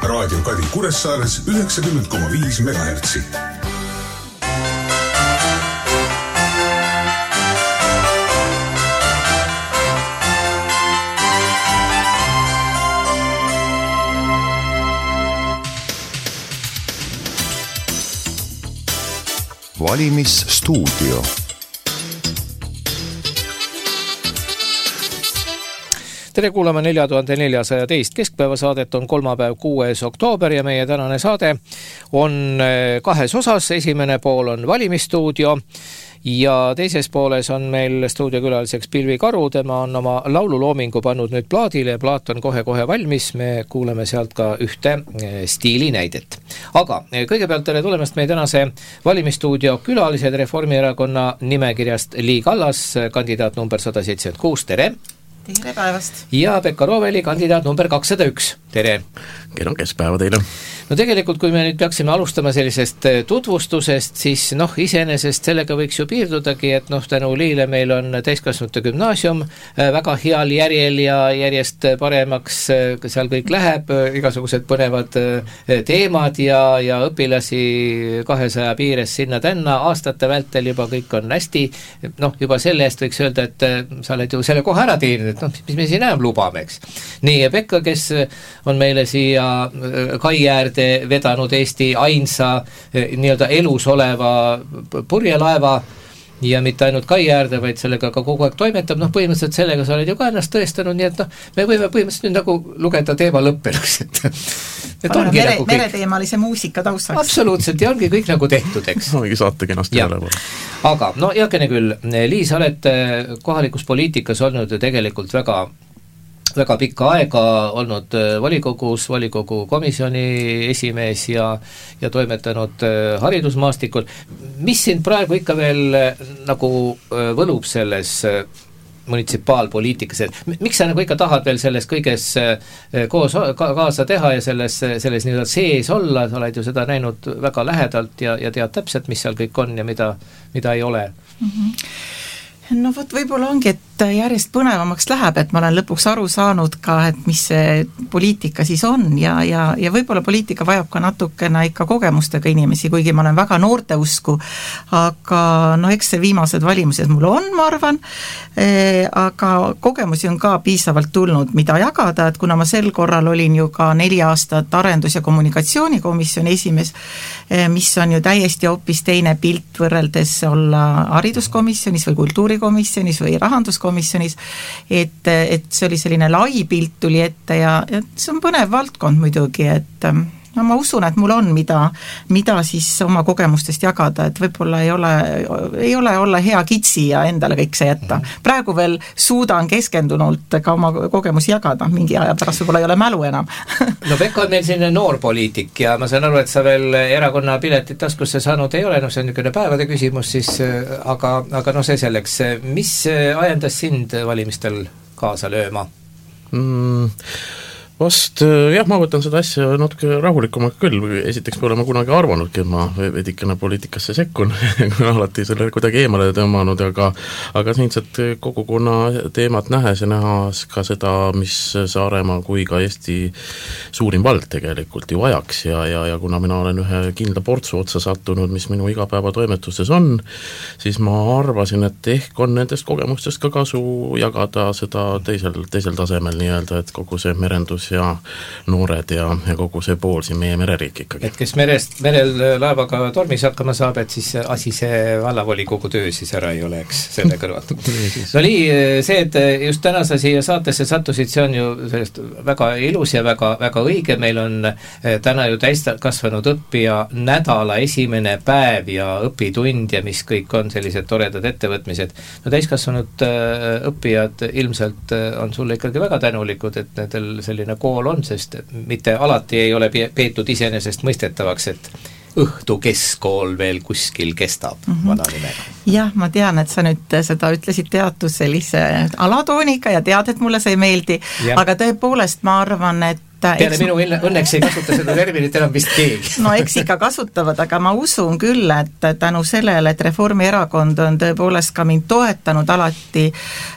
Raadio Kadi Kuressaares 90,5 MHz. Valimisstuudio. Tere kuulama 4412 keskpäevasaadet, on kolmapäev 6. oktoober ja meie tänane saade on kahes osas. Esimene pool on valimisstuudio ja teises pooles on meil stuudiokülaliseks Pilvi Karu. Tema on oma laululoomingu pannud nüüd plaadile ja plaat on kohe valmis. Me kuuleme sealt ka ühte stiilinäidet. Aga kõigepealt tere tulemast meie tänase valimisstuudio külalised Reformierakonna nimekirjast Lii Kallas, kandidaat number 176, tere! Tere päevast! Ja Pekka Rooveli, kandidaat number 201, tere! Kena keskpäeva teile! No tegelikult, kui me nüüd peaksime alustama sellisest tutvustusest, siis iseenesest sellega võiks ju piirdudagi, et tänu Liile meil on täiskasvanute gümnaasium väga heal järjel ja järjest paremaks seal kõik läheb, igasugused põnevad teemad ja õpilasi 200 piires sinna-tänna, aastate vältel juba kõik on hästi, juba selle eest võiks öelda, et sa oled ju selle kohe ära teeninud, mis me siin enam lubame, eks. Nii, ja Pekka, kes on meile siia kai äärde vedanud Eesti ainsa nii-öelda elus oleva purjelaeva ja mitte ainult kai äärde, vaid sellega ka kogu aeg toimetab, põhimõtteliselt sellega sa oled ju ka ennast tõestanud, nii et me võime põhimõtteliselt nüüd nagu lugeda teema lõppenuks, et ongi nagu kõik mereteemalise muusika taustaks. Absoluutselt, ja ongi kõik nagu tehtud, eks. Ongi saate kenasti üle. Aga, heakene küll, Lii, sa oled kohalikus poliitikas olnud ju tegelikult väga pikka aega olnud volikogu komisjoni esimees ja toimetanud haridusmaastikul. Mis sind praegu ikka veel nagu võlub selles munitsipaalpoliitikas, et miks sa nagu ikka tahad veel selles kõiges kaasa teha ja selles nii-öelda sees olla, sa oled ju seda näinud väga lähedalt ja tead täpselt, mis seal kõik on ja mida ei ole? No vot, võib-olla ongi, et järjest põnevamaks läheb, et ma olen lõpuks aru saanud ka, et mis see poliitika siis on ja võib-olla poliitika vajab ka natukene ikka kogemustega inimesi, kuigi ma olen väga noorte usku, aga eks see viimased valimised mul on, ma arvan, aga kogemusi on ka piisavalt tulnud, mida jagada, et kuna ma sel korral olin ju ka 4 aastat arendus- ja kommunikatsioonikomisjoni esimees, mis on ju täiesti hoopis teine pilt võrreldes olla hariduskomisjonis või kultuurikomisjonis või rahanduskomisjonis, et see oli selline lai pilt tuli ette ja see on põnev valdkond muidugi, et ma usun, et mul on mida siis oma kogemustest jagada, et võib-olla ei ole olla hea kitsi ja endale kõik see jätta. Praegu veel suudan keskendunult ka oma kogemusi jagada, mingi aja pärast võib-olla ei ole mälu enam. Pekka on meil selline noor poliitik ja ma saan aru, et sa veel erakonna piletit taskusse saanud ei ole, see on niisugune päevade küsimus siis, aga see selleks. Mis ajendas sind valimistel kaasa lööma? Vast, ma võtan seda asja natuke rahulikumalt küll, esiteks pole ma kunagi arvanudki, et ma vedikene poliitikasse sekkun, kui alati selle kuidagi eemale tõmmanud, aga siinset kogukonna teemat nähes ja nähas ka seda, mis Saaremaa kui ka Eesti suurim vald tegelikult ju vajaks ja kuna mina olen ühe kindla portsu otsa sattunud, mis minu igapäevatoimetustes on, siis ma arvasin, et ehk on nendest kogemustest ka kasu jagada seda teisel tasemel nii-öelda, et kogu see merendus ja noored ja kogu see pool siin meie mereriik ikkagi. Et kes merel laevaga tormis hakkama saab, et siis asi see vallavolikogu töö siis ära ei ole, eks selle kõrvalt. No Lii, see, et just täna sa siia saatesse sattusid, see on ju sellest väga ilus ja väga õige. Meil on täna ju täiskasvanud õppija nädala esimene päev ja õpitund ja mis kõik on sellised toredad ettevõtmised. No täiskasvanud õppijad ilmselt on sulle ikkagi väga tänulikud, et nendel selline kool on, sest mitte alati ei ole peetud iseenesest mõistetavaks, et õhtu keskkool veel kuskil kestab vana nimega. Jah, ma tean, et sa nüüd seda ütlesid teatud sellise alatooniga ja tead, et mulle see ei meeldi, aga tõepoolest ma arvan, et peale minu õnneks ei kasuta seda terminit enam vist keegi. No eks ikka kasutavad, aga ma usun küll, et tänu sellele, et Reformierakond on tõepoolest ka mind toetanud alati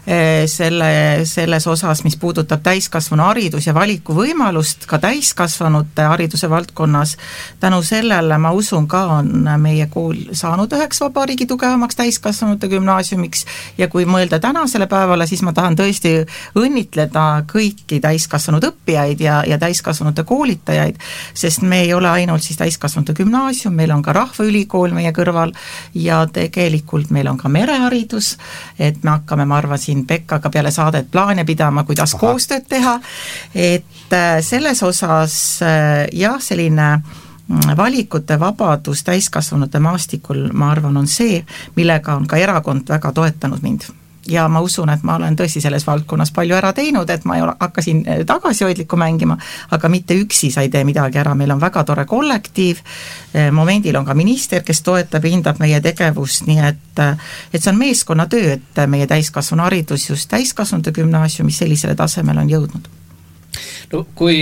selles osas, mis puudutab täiskasvanu haridus ja valikuvõimalust ka täiskasvanute hariduse valdkonnas, tänu sellele ma usun ka on meie kool saanud üheks vabariigi tugevamaks täiskasvanute gümnaasiumiks ja kui mõelda tänasele päevale, siis ma tahan tõesti õnnitleda kõiki täiskasvanud õppijaid ja täiskasvanute koolitajaid, sest me ei ole ainult siis täiskasvanute gümnaasium, meil on ka Rahvaülikool meie kõrval ja tegelikult meil on ka mereharidus, et me hakkame, ma arvan, siin Pekkaga peale saadet plaane pidama, kuidas koostööd teha, et selles osas jah, selline valikute vabadus täiskasvanute maastikul, ma arvan, on see, millega on ka erakond väga toetanud mind. Ja ma usun, et ma olen tõesti selles valdkonnas palju ära teinud, et ma hakkasin tagasihoidlikku mängima, aga mitte üksi sa ei tee midagi ära, meil on väga tore kollektiiv, momendil on ka minister, kes toetab ja hindab meie tegevust, nii et see on meeskonnatöö, et meie täiskasvanu haridus just täiskasvanute gümnaasiumis sellisele tasemele on jõudnud. No kui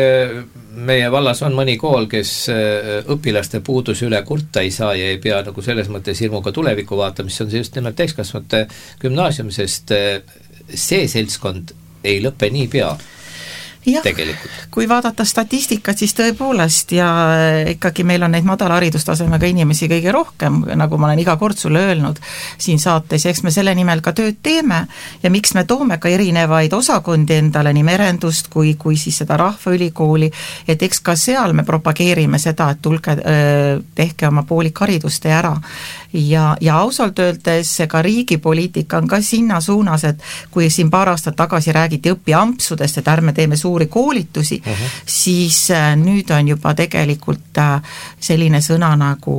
meie vallas on mõni kool, kes õpilaste puuduse üle kurta ei saa ja ei pea nagu selles mõttes hirmuga tulevikku vaatama, mis on see just nimelt täiskasvanute gümnaasium, sest see seltskond ei lõpe nii pea. Jah, tegelikult. Kui vaadata statistikat, siis tõepoolest ja ikkagi meil on neid madala haridustasemega inimesi kõige rohkem, nagu ma olen iga kord sulle öelnud siin saates, ja eks me selle nimel ka tööd teeme ja miks me toome ka erinevaid osakondi endale, nii merendust kui siis seda Rahvaülikooli, et eks ka seal me propageerime seda, et tulge, tehke oma poolik haridust ära. Ja ausalt öeldes ka riigipoliitika on ka sinna suunas, et kui siin paar aastat tagasi räägiti õpiampsudest, et ärme teeme suuri koolitusi, siis nüüd on juba tegelikult selline sõna nagu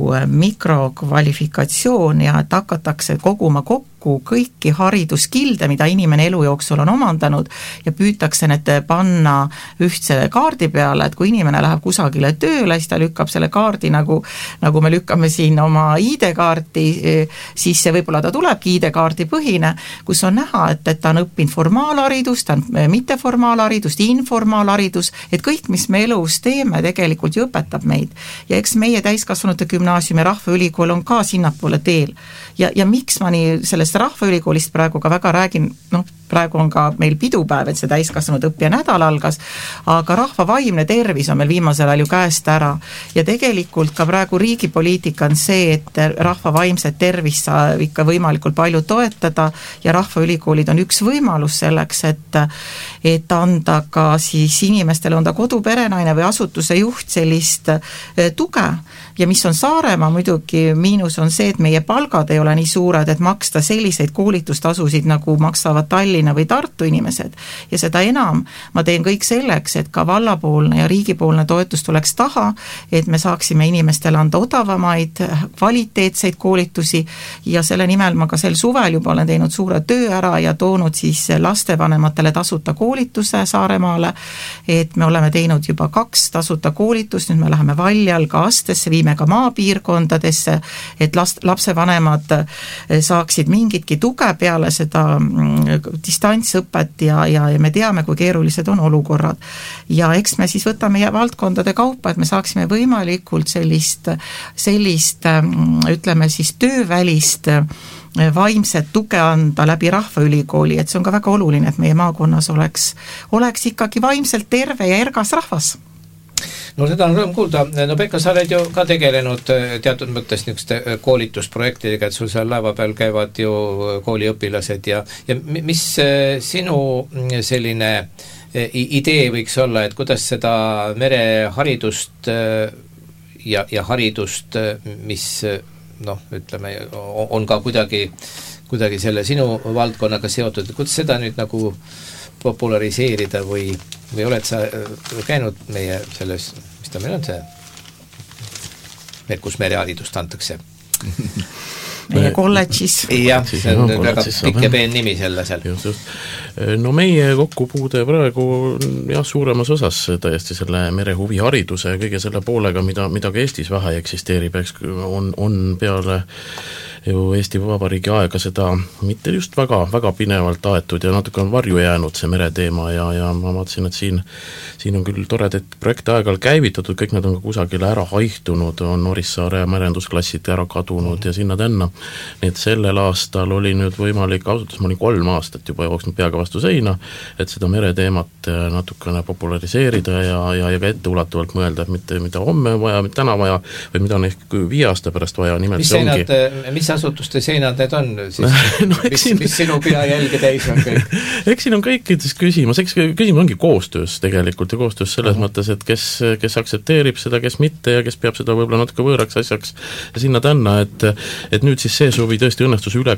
mikrokvalifikatsioon ja et hakatakse koguma kokku kõiki hariduskilde, mida inimene elu jooksul on omandanud ja püütakse need panna ühtsele kaardi peale, et kui inimene läheb kusagile tööle, siis ta lükkab selle kaardi nagu me lükkame siin oma ID-kaarti, siis see võib-olla ta tulebki ID-kaardi põhine, kus on näha, et ta on õppinud formaalharidust, ta on mitteformaalharidust, informaalharidus, et kõik, mis me elus teeme, tegelikult ju õpetab meid. Ja eks meie täiskasvanute gümnaasium ja Rahvaülikool on ka sinnapoole teel. Ja miks ma nii sellest Rahvaülikoolist praegu ka väga räägin, praegu on ka meil pidupäev, et see täiskasvanud õppija nädal algas, aga rahva vaimne tervis on meil viimasel ajal ju käest ära ja tegelikult ka praegu riigipoliitika on see, et rahva vaimset tervist saab ikka võimalikult palju toetada ja Rahvaülikoolid on üks võimalus selleks, et anda ka siis inimestele, on ta koduperenaine või asutuse juht sellist tuge ja mis on Saaremaa muidugi miinus on see, et meie palgad ei ole nii suured, et maksta selliseid koolitustasusid, nagu maksavad Tallinna või Tartu inimesed. Ja seda enam ma teen kõik selleks, et ka vallapoolne ja riigipoolne toetus tuleks taha, et me saaksime inimestele anda odavamaid, kvaliteetseid koolitusi ja selle nimel ma ka sel suvel juba olen teinud suure töö ära ja toonud siis lastevanematele tasuta koolituse Saaremaale, et me oleme teinud juba 2 tasuta koolitust, nüüd me läheme Valjal ka Astesse, viime ka maapiirkondadesse, et lapsevanemad saaksid mingitki tuge peale seda distantsõpet ja me teame, kui keerulised on olukorrad. Ja eks me siis võtame valdkondade kaupa, et me saaksime võimalikult sellist ütleme siis töövälist vaimset tuge anda läbi Rahvaülikooli, et see on ka väga oluline, et meie maakonnas oleks ikkagi vaimselt terve ja ergas rahvas. No seda on rõõm kuulda. No Pekka, sa oled ju ka tegelenud teatud mõttes niisuguste koolitusprojektidega, et sul seal laeva peal käivad ju kooliõpilased ja mis sinu selline idee võiks olla, et kuidas seda mereharidust ja haridust, mis ütleme, on ka kuidagi selle sinu valdkonnaga seotud, et kuidas seda nüüd nagu populariseerida või oled sa käinud meie selles, mis ta meil on see, kus mereharidust antakse? Meie kolledžis. Jah, see on väga pikk ja peen nimi selle seal. Just. No meie kokkupuude praegu suuremas osas täiesti selle merehuvihariduse ja kõige selle poolega, mida ka Eestis vähe eksisteerib, on peale ju Eesti Vabariigi aega seda mitte just väga, väga pinevalt aetud ja natuke on varju jäänud see mereteema ja ma vaatasin, et siin on küll toredaid projekte aeg-ajalt käivitatud, kõik nad on ka kusagile ära haihtunud, on Orissaare merendusklassid ära kadunud ja sinna-tänna. Nii et sellel aastal oli nüüd võimalik, ausalt, ma olin 3 aastat juba jooksnud peaga vastu seina, et seda mereteemat natukene populariseerida ja ka etteulatuvalt mõelda, et mitte mida homme vaja, mitte täna vaja või mida on ehk 5 aasta pärast vaja, nimelt mis see ongi. Mis asutuste seinad need on siis? No, mis sinu pea jälge täis on kõik? Eks siin on kõikides küsimus ongi koostöös tegelikult ja koostöös selles mõttes, et kes aktsepteerib seda, kes mitte ja kes peab seda võib-olla natuke võõraks asjaks ja sinna tänna, et nüüd siis see suvi tõesti õnnestus üle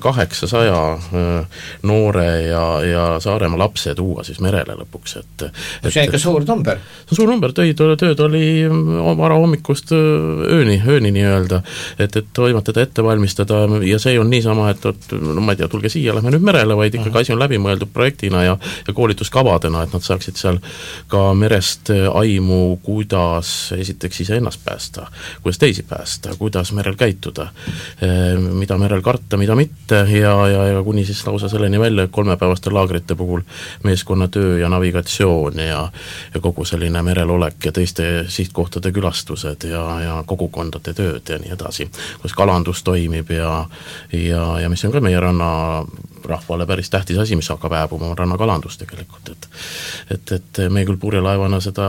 800 noore ja Saaremaa lapse tuua siis merele lõpuks. See on ikka suur number. See on suur number, tööd oli varahommikust ööni nii-öelda, et toimetada, ette valmistada ja see on niisama, et no ma ei tea, tulge siia, lähme nüüd merele, vaid ikkagi asi on läbi mõeldud projektina ja koolituskavadena, et nad saaksid seal ka merest aimu, kuidas esiteks ise ennast päästa, kuidas teisi päästa, kuidas merel käituda, mida merel karta, mida mitte ja kuni siis lausa selleni välja 3-päevaste laagrite puhul meeskonnatöö ja navigatsioon ja kogu selline merel olek ja teiste sihtkohtade külastused ja kogukondade tööd ja nii edasi, kus kalandus toimib ja mis on ka meie rannarahvale päris tähtis asi, mis hakkab hääbuma, on rannakalandus tegelikult, et me küll purjelaevana seda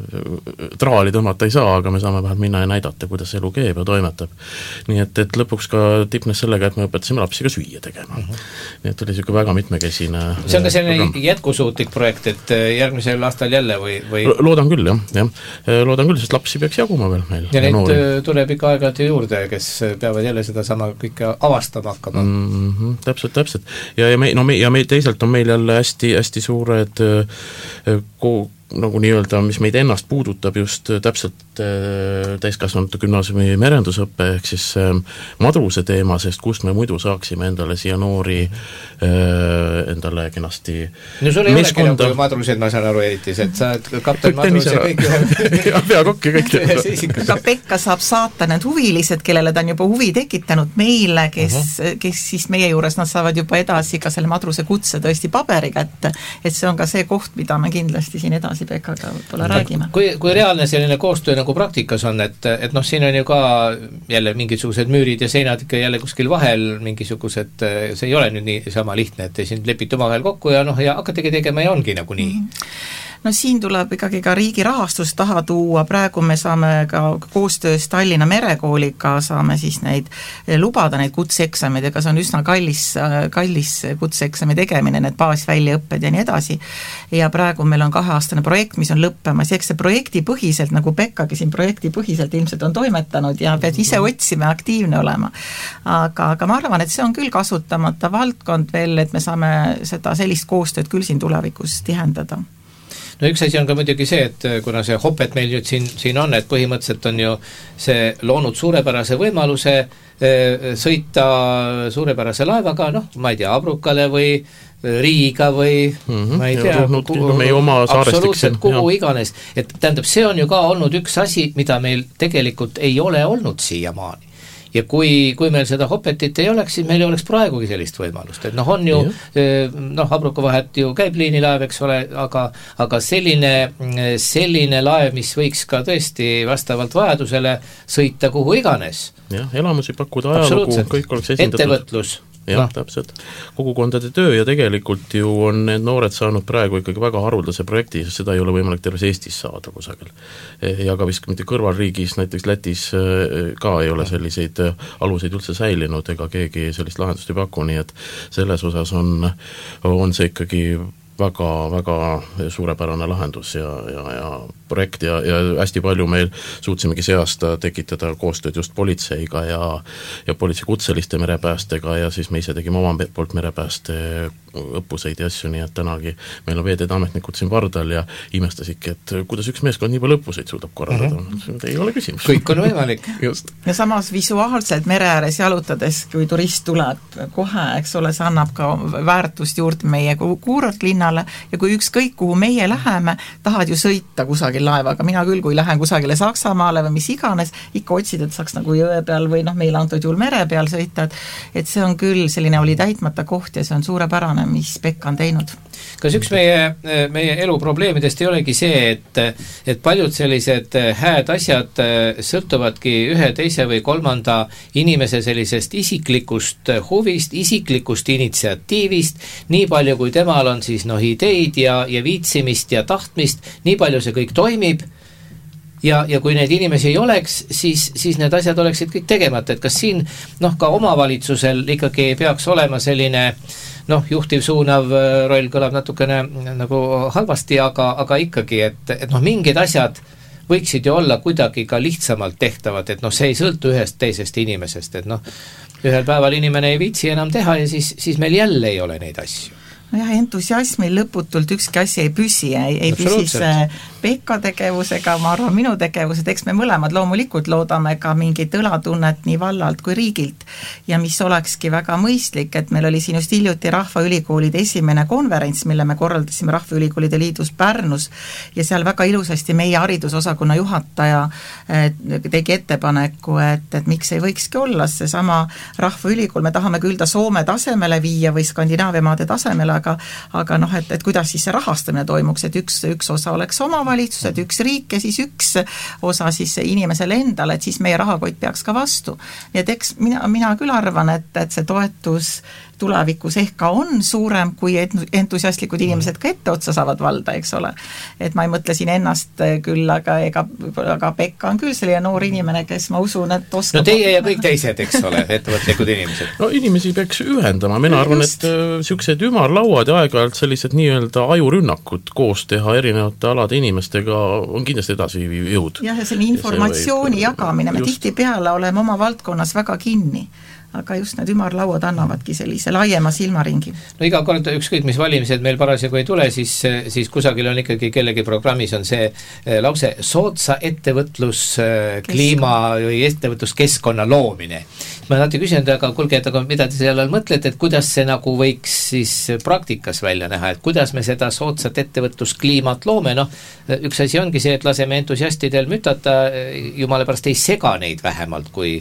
traali tõmmata ei saa, aga me saame vähemalt minna ja näidata, kuidas elu keeb ja toimetab. Nii et lõpuks ka tipnes sellega, et me õpetasime lapsi ka süüa tegema. Nii et oli selline väga mitmekesine. See on ka selline jätkusuutlik projekt, et järgmisel aastal jälle või? Loodan küll, jah. Loodan küll, sest lapsi peaks jaguma veel meil. Ja neid tuleb ikka aeg-ajalt juurde, kes peavad jälle seda sama kõike avastama hakkama. Täpselt. Ja teisalt on meil jälle hästi suured nagu nii-öelda, mis meid ennast puudutab just täpselt täiskasvanute gümnaasiumi merendusõppe ehk siis madruse teema, sest kust me muidu saaksime endale siia noori endale kenasti no sul ei olegi nagu madrused, ma saan aru eriti, et sa oled kapten madrus ja kõik ja peakokk ja kõik aga Pekka saab saata need huvilised, kellele ta on juba huvi tekitanud meile, kes siis meie juures nad saavad juba edasi ka selle madruse kutse tõesti paberiga, et see on ka see koht, mida me kindlasti siin edasi Pekkaga võib-olla räägime. Kui reaalne selline koostöö nagu praktikas on, et noh, siin on ju ka jälle mingisugused müürid ja seinad ikka jälle kuskil vahel mingisugused, see ei ole nüüd nii sama lihtne, et te siin lepite omavahel kokku ja hakkategi tegema ja ongi nagu nii. No siin tuleb ikkagi ka riigi rahastus taha tuua, praegu me saame ka koostöös Tallinna Merekooliga saame siis lubada neid kutseeksameid, ega see on üsna kallis kutseeksami tegemine, need baasväljaõpped ja nii edasi. Ja praegu meil on 2-aastane projekt, mis on lõppemas, ja eks see projektipõhiselt, nagu Pekkagi siin projektipõhiselt ilmselt on toimetanud ja pead ise otsima ja aktiivne olema. Aga ma arvan, et see on küll kasutamata valdkond veel, et me saame sellist koostööd küll siin tulevikus tihendada. No üks asi on ka muidugi see, et kuna see hopet meil nüüd siin on, et põhimõtteliselt on ju see loonud suurepärase võimaluse sõita suurepärase laevaga, ma ei tea, Abrukale või Riiga või ma ei tea, absoluutselt kuhu iganes. Et tähendab, see on ju ka olnud üks asi, mida meil tegelikult ei ole olnud siiamaani. Ja kui meil seda hopetit ei oleks, siis meil ei oleks praegugi sellist võimalust. Et on ju, Abruka vahet ju käib liinilaev, eks ole, aga selline laev, mis võiks ka tõesti vastavalt vajadusele sõita kuhu iganes. Jah, elamusi pakkuda ajalugu, kõik oleks esindatud. Ettevõtlus. Jah, täpselt. Kogukondade töö ja tegelikult ju on need noored saanud praegu ikkagi väga haruldase projekti, sest seda ei ole võimalik terves Eestis saada kusagil. Ja ka vist mitte kõrvalriigis, näiteks Lätis ka ei ole selliseid aluseid üldse säilinud ega keegi sellist lahendust ei paku, nii et selles osas on see ikkagi väga suurepärane lahendus ja projekt ja hästi palju meil suutsimegi see aasta tekitada koostööd just politseiga ja politsei kutseliste merepäästega ja siis me ise tegime oma poolt merepääste õppuseid ja asju, nii et tänagi meil on veeteede ametnikud siin pardal ja imestasidki, et kuidas üks meeskond nii palju õppuseid suudab korraldada. Ei ole küsimus. Kõik on võimalik. Just. Ja samas visuaalselt mere ääres jalutades, kui turist tuleb kohe, eks ole, see annab ka väärtust juurde meie kuurortlinnale Saksamaale ja kui ükskõik, kuhu meie läheme, tahad ju sõita kusagil laevaga, mina küll, kui lähen kusagile Saksamaale või mis iganes, ikka otsid, et saaks nagu jõe peal või meil antud juhul mere peal sõita, et see on küll selline oli täitmata koht ja see on suurepärane, mis Pekka on teinud. Kas üks meie elu probleemidest ei olegi see, et paljud sellised hääd asjad sõltuvadki ühe, teise või kolmanda inimese sellisest isiklikust huvist, isiklikust initsiatiivist, nii palju kui temal on siis ideid ja viitsimist ja tahtmist, nii palju see kõik toimib ja kui neid inimesi ei oleks, siis need asjad oleksid kõik tegemata, et kas siin ka omavalitsusel ikkagi ei peaks olema selline juhtiv suunav roll kõlab natukene nagu halvasti, aga ikkagi, et mingid asjad võiksid ju olla kuidagi ka lihtsamalt tehtavad, et see ei sõltu ühest teisest inimesest, et ühel päeval inimene ei viitsi enam teha ja siis meil jälle ei ole neid asju. Jah, entusiasmil lõputult ükski asi ei püsi, ei püsis Pekka tegevusega, ma arvan, minu tegevused, eks me mõlemad loomulikult loodame ka mingit õlatunnet nii vallalt kui riigilt ja mis olekski väga mõistlik, et meil oli siin just hiljuti Rahvaülikoolide esimene konverents, mille me korraldasime Rahvaülikoolide liidus Pärnus ja seal väga ilusasti meie haridusosakonna juhataja tegi ettepaneku, et miks ei võikski olla seesama Rahvaülikool, me tahame küll ta Soome tasemele viia või Skandinaavia maade tasemele, aga et kuidas siis see rahastamine toimuks, et üks osa oleks omavalitsused, üks riik ja siis üks osa siis inimesele endale, et siis meie rahakott peaks ka vastu. Nii et eks mina küll arvan, et see toetus tulevikus ehk ka on suurem, kui entusiastlikud inimesed ka etteotsa saavad valda, eks ole. Et ma ei mõtle siin ennast küll, aga Pekka on küll selline noor inimene, kes ma usun, et oskab... teie ja kõik teised, eks ole, ettevõtlikud inimesed. Inimesi peaks ühendama, mina arvan, et sellised ümarlauad ja aeg-ajalt sellised nii-öelda ajurünnakud koos teha erinevate alade inimestega on kindlasti edasi jõud. Jah, ja selline informatsiooni jagamine, me tihtipeale oleme oma valdkonnas väga kinni. Aga just need ümarlauad annavadki sellise laiema silmaringi. Iga kord ükskõik, mis valimised meil parasjagu ei tule, siis kusagil on ikkagi kellegi programmis on see lause soodsa ettevõtluskliima või ettevõtluskeskkonna loomine. Ma alati küsin, aga kuulge, et mida te selle mõtlete, et kuidas see nagu võiks siis praktikas välja näha, et kuidas me seda soodsat ettevõtluskliimat loome, üks asi ongi see, et laseme entusiastidel mütata, jumala pärast ei sega neid vähemalt, kui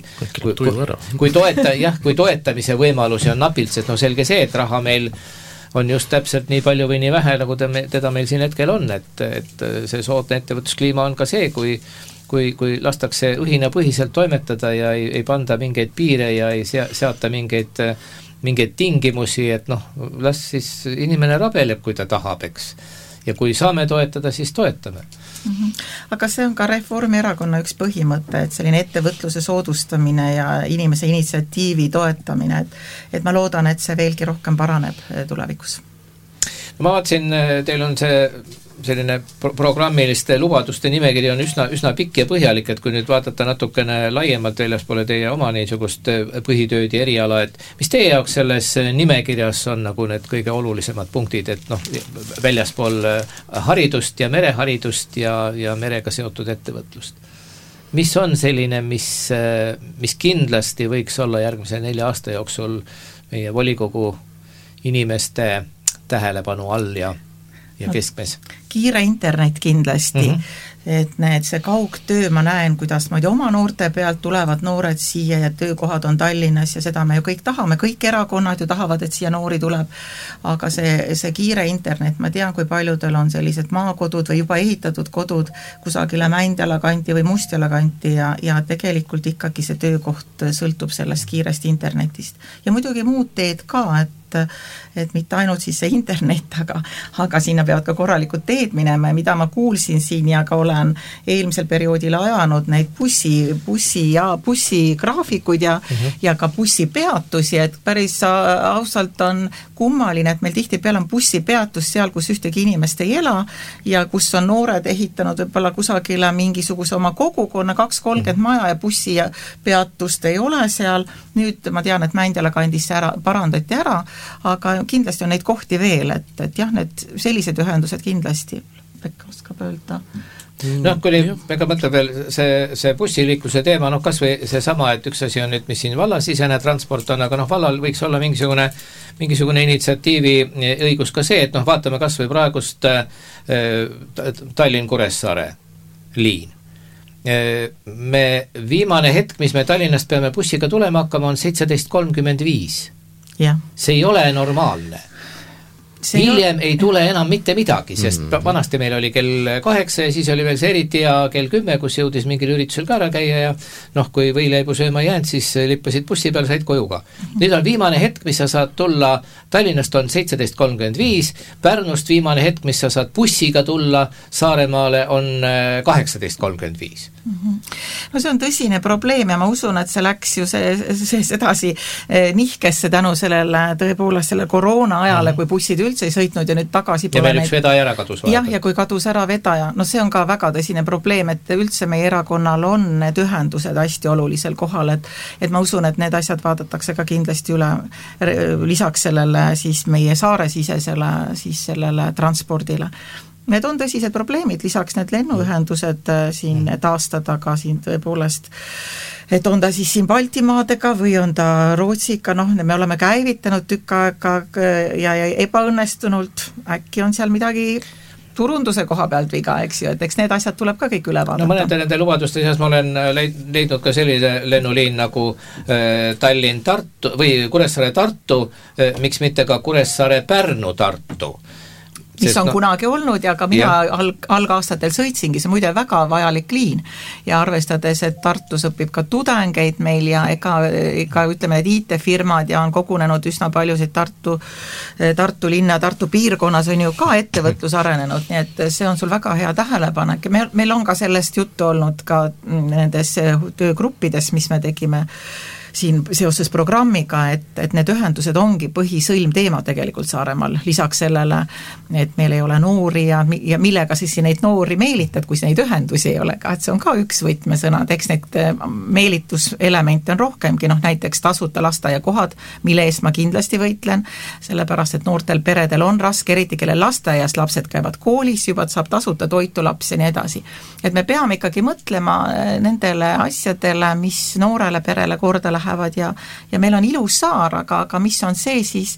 toetamise võimalusi on napilt, sest selge see, et raha meil on just täpselt nii palju või nii vähe, nagu teda meil siin hetkel on, et see soodne ettevõtluskliima on ka see, kui lastakse õhinapõhiselt toimetada ja ei panda mingeid piire ja ei seata mingeid tingimusi, et las siis inimene rabeleb, kui ta tahab, eks. Ja kui saame toetada, siis toetame. Aga see on ka Reformierakonna üks põhimõte, et selline ettevõtluse soodustamine ja inimese initsiatiivi toetamine, et ma loodan, et see veelgi rohkem paraneb tulevikus. Ma vaatasin, teil on see selline programmiliste lubaduste nimekiri on üsna pikk ja põhjalik, et kui nüüd vaadata natukene laiemalt väljaspoole teie oma niisugust põhitööd ja eriala, et mis teie jaoks selles nimekirjas on nagu need kõige olulisemad punktid, et väljaspool haridust ja mereharidust ja merega seotud ettevõtlust? Mis on selline, mis kindlasti võiks olla järgmise 4 aasta jooksul meie volikogu inimeste tähelepanu all ja keskmes? Kiire internet kindlasti, et see kaugtöö, ma näen, kuidas oma noorte pealt tulevad noored siia ja töökohad on Tallinnas ja seda me ju kõik tahame, kõik erakonnad ju tahavad, et siia noori tuleb, aga see kiire internet, ma tean, kui paljudel on sellised maakodud või juba ehitatud kodud kusagile Mändjala kanti või Mustjala kanti ja tegelikult ikkagi see töökoht sõltub sellest kiirest internetist. Ja muidugi muud teed ka, et mitte ainult siis see internet, aga sinna peavad ka korralikud teed minema ja mida ma kuulsin siin ja ka olen eelmisel perioodil ajanud neid bussigraafikuid ja ka bussipeatusi, et päris ausalt on kummaline, et meil tihtipeale on bussipeatus seal, kus ühtegi inimest ei ela ja kus on noored ehitanud võib-olla kusagile mingisuguse oma kogukonna 2-30 maja ja bussipeatust ei ole seal. Nüüd ma tean, et Mändjala kandis parandati ära, aga kindlasti on neid kohti veel, et jah, need sellised ühendused kindlasti Pekka oskab öelda. Noh, kui ega mõtleb veel see bussiliikluse teema, noh kas või see sama, et üks asi on nüüd, mis siin vallasisene transport on, aga noh, vallal võiks olla mingisugune initsiatiivi õigus ka see, et noh, vaatame kas või praegust Tallinn-Kuressaare liin. Me viimane hetk, mis me Tallinnast peame bussiga tulema hakkama, on 17:35. See ei ole normaalne. Hiljem ei tule enam mitte midagi, sest vanasti meil oli kell 8 ja siis oli veel see eriti ja kell 10, kus jõudis mingil üritusel ka ära käia ja noh, kui võileibu sööma ei jäänud, siis lippasid bussi peal, said koju ka. Nüüd on viimane hetk, mis sa saad tulla Tallinnast on 17:35, Pärnust viimane hetk, mis sa saad bussiga tulla Saaremaale on 18:35. No see on tõsine probleem ja ma usun, et see läks ju see edasi nihkesse tänu sellele tõepoolest selle koroona ajale, kui bussid üldse ei sõitnud ja nüüd tagasi ja meil üks vedaja ära kadus. Jah, ja kui kadus ära vedaja, no see on ka väga tõsine probleem, et üldse meie erakonnal on need ühendused hästi olulisel kohal, et ma usun, et need asjad vaadatakse ka kindlasti üle lisaks sellele siis meie saaresisesele siis sellele transpordile. Need on tõsised probleemid, lisaks need lennuühendused siin taastada ka siin tõepoolest, et on ta siis siin Baltimaadega või on ta Rootsiga, noh, me oleme käivitanud tükk aega ja ebaõnnestunult, äkki on seal midagi turunduse koha pealt viga, eks ju, et eks need asjad tuleb ka kõik üle vaadata. No mõnede nende lubaduste seas ma olen leidnud ka sellise lennuliin nagu Tallinn-Tartu või Kuressaare-Tartu, miks mitte ka Kuressaare-Pärnu-Tartu. Mis on kunagi olnud ja ka mina algaastatel sõitsingi, see muide väga vajalik liin ja arvestades, et Tartus õpib ka tudengeid meil ja ega ütleme, et IT-firmad ja on kogunenud üsna paljusid Tartu linna, Tartu piirkonnas on ju ka ettevõtlus arenenud, nii et see on sul väga hea tähelepanek ja meil on ka sellest juttu olnud ka nendes töögruppides, mis me tegime siin seoses programmiga, et need ühendused ongi põhisõlm teema tegelikult Saaremaal, lisaks sellele, et meil ei ole noori ja millega siis neid noori meelitad, kui neid ühendusi ei ole ka, et see on ka üks võtmesõna, eks neid meelituselemente on rohkemgi, noh näiteks tasuta lasteaiakohad, mille eest ma kindlasti võitlen, sellepärast, et noortel peredel on raske, eriti kelle lasteaias lapsed käivad koolis, juba saab tasuta toitu laps ja nii edasi. Et me peame ikkagi mõtlema nendele asjadele, mis noorele perele korda lähevad ja meil on ilus saar, aga mis on see siis,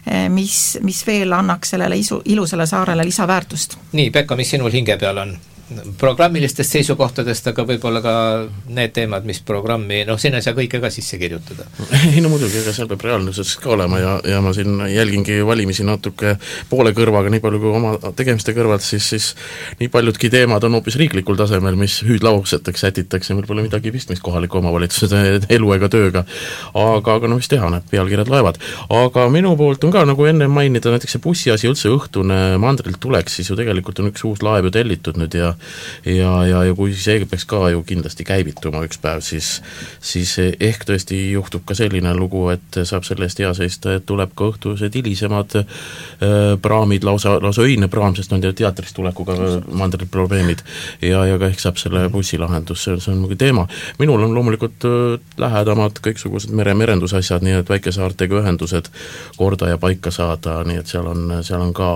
mis veel annaks sellele ilusale saarele lisaväärtust? Nii, Pekka, mis sinul hinge peal on? Programmilistest seisukohtadest, aga võib-olla ka need teemad, mis programmi, noh sinna saa kõike ka sisse kirjutada. Ei no muidugi, ega seal peab reaalnuses ka olema ja ma siin jälgingi valimisi natuke poole kõrvaga, nii palju kui oma tegemiste kõrvalt, siis nii paljudki teemad on hoopis riiklikul tasemel, mis hüüdlauseteks sätitakse, meil pole midagi pistmist kohaliku omavalitsuse elu ega tööga, aga no mis teha, need pealkirjad loevad. Aga minu poolt on ka, nagu enne mainida, näiteks see bussiasi üldse õhtune mandrilt tuleks, siis ju tegelikult on üks uus laev ju tellitud nüüd ja kui see peaks ka ju kindlasti käivituma üks päev, siis ehk tõesti juhtub ka selline lugu, et saab selle eest hea seista, et tuleb ka õhtused hilisemad praamid, lausa öine praam, sest on teatrist tulekuga mandril probleemid ja ka ehk saab selle bussilahendus, see on muidugi teema. Minul on loomulikult lähedamad kõiksugused merendusasjad, nii et väikesaartega ühendused korda ja paika saada, nii et seal on ka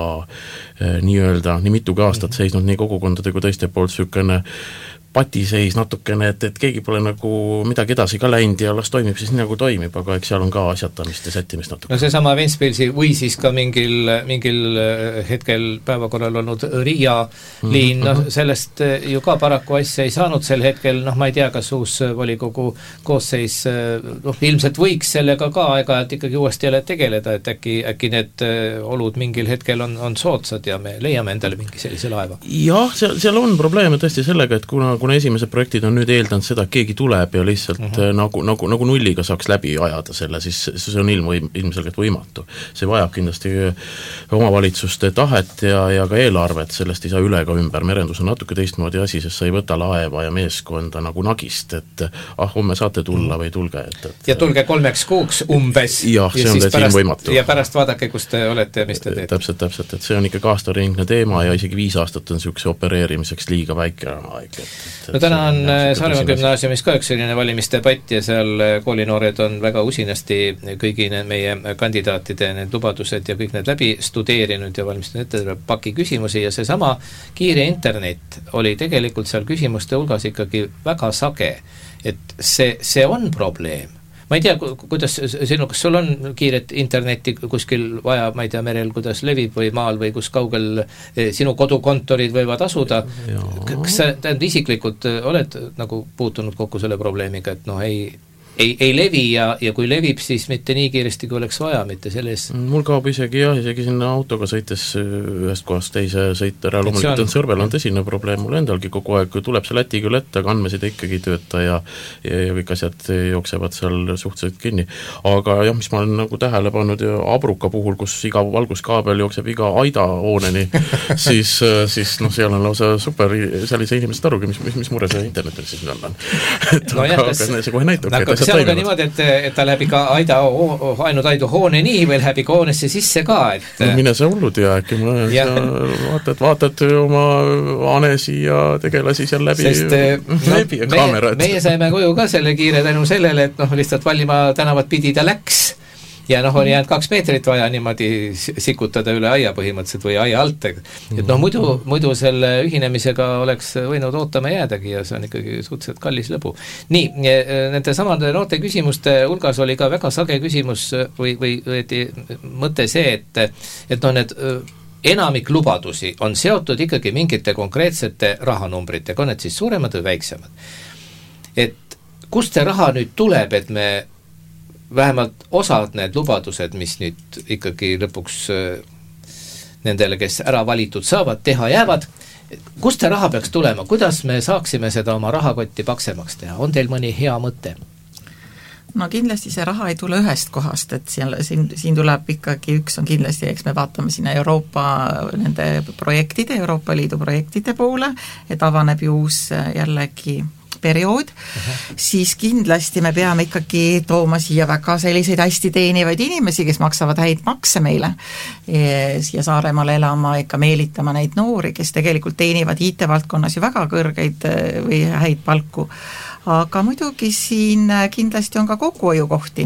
nii mitugi aastat seisnud nii kogukondade kui teiste poolt sükene patiseis natukene, et keegi pole nagu midagi edasi ka läinud ja las toimib siis nii nagu toimib, aga eks seal on ka asjatamist ja sättimist natuke. No see sama Ventspilsi või siis ka mingil hetkel päevakorral olnud Riia liin, no sellest ju ka paraku asja ei saanud sel hetkel, noh ma ei tea, kas uus volikogu koosseis, noh ilmselt võiks sellega ka aeg-ajalt ikkagi uuesti jälle tegeleda, et äkki need olud mingil hetkel on soodsad ja me leiame endale mingi sellise laeva. Jah, seal on probleeme tõesti sellega, et kuna esimesed projektid on nüüd eeldanud seda, et keegi tuleb ja lihtsalt nagu nulliga saaks läbi ajada selle, siis see on ilmselgelt võimatu. See vajab kindlasti omavalitsuste tahet ja ka eelarvet, sellest ei saa üle ka ümber. Merendus on natuke teistmoodi asi, sest sa ei võta laeva ja meeskonda nagu nagist, et homme saate tulla või tulge. Ja tulge 3 kuuks umbes. Jah, see on täitsa võimatu. Ja pärast vaadake, kus te olete ja mis te teete. Täpselt, et see on ikka aastaringne teema ja isegi 5 aastat on niisuguse opereerimiseks liiga väike aeg, et No täna on Saaremaa gümnaasiumis ka üks selline valimisdebatt ja seal koolinoored on väga usinasti kõigi meie kandidaatide need lubadused ja kõik need läbi studeerinud ja valmistanud ette paki küsimusi ja seesama kiire internet oli tegelikult seal küsimuste hulgas ikkagi väga sage, et see on probleem. Ma ei tea, kuidas sinu, kas sul on kiiret internetti kuskil vaja, ma ei tea, merel, kuidas levib või maal või kus kaugel sinu kodukontorid võivad asuda. Kas sa isiklikult oled nagu puutunud kokku selle probleemiga, et noh, ei levi ja kui levib, siis mitte nii kiiresti, kui oleks vaja, mitte selles. Mul kaob isegi sinna autoga sõites ühest kohast teise sõita ära, loomulikult sõrvel on tõsine probleem mul endalgi kogu aeg, kui tuleb see Läti küll ette, aga andmesid ikkagi tööta ja kõik asjad jooksevad seal suhteliselt kinni. Aga jah, mis ma olen nagu tähele pannud ja Abruka puhul, kus iga valguskaabel jookseb iga aida hooneni, siis noh, seal on lausa super, seal ei saa inimesed arugi, mis mure see internetil siis on. No jah, see kohe näitab, see on ka niimoodi, et ta läheb ikka ainult aidu hoone nii või läheb ikka hoonesse sisse ka, et no, mine see hullud ja äkki vaatad oma anesi ja tegelasi seal läbi kaamera. Meie saime koju ka selle kiire tänu sellele, et noh, lihtsalt Vallimaa tänavat pidi ta läks ja noh, oli jäänud 2 meetrit vaja niimoodi sikutada üle aia põhimõtteliselt või aia alt. Et noh, muidu selle ühinemisega oleks võinud ootama jäädagi ja see on ikkagi suhteliselt kallis lõbu. Nii, nende samade noorte küsimuste hulgas oli ka väga sage küsimus või mõte see, et noh, need enamik lubadusi on seotud ikkagi mingite konkreetsete rahanumbritega, on need siis suuremad või väiksemad. Et kust see raha nüüd tuleb, et me vähemalt osad need lubadused, mis nüüd ikkagi lõpuks nendele, kes ära valitud saavad, teha jäävad, kust see raha peaks tulema, kuidas me saaksime seda oma rahakotti paksemaks teha, on teil mõni hea mõte? No kindlasti see raha ei tule ühest kohast, et siin tuleb ikkagi üks on kindlasti, eks me vaatame sinna Euroopa nende projektide, Euroopa Liidu projektide poole, et avaneb ju uus jällegi periood, siis kindlasti me peame ikkagi tooma siia väga selliseid hästi teenivaid inimesi, kes maksavad häid makse meile siia Saaremaale elama, ikka meelitama neid noori, kes tegelikult teenivad IT-valdkonnas ju väga kõrgeid või häid palku. Aga muidugi siin kindlasti on ka kokkuhoiukohti,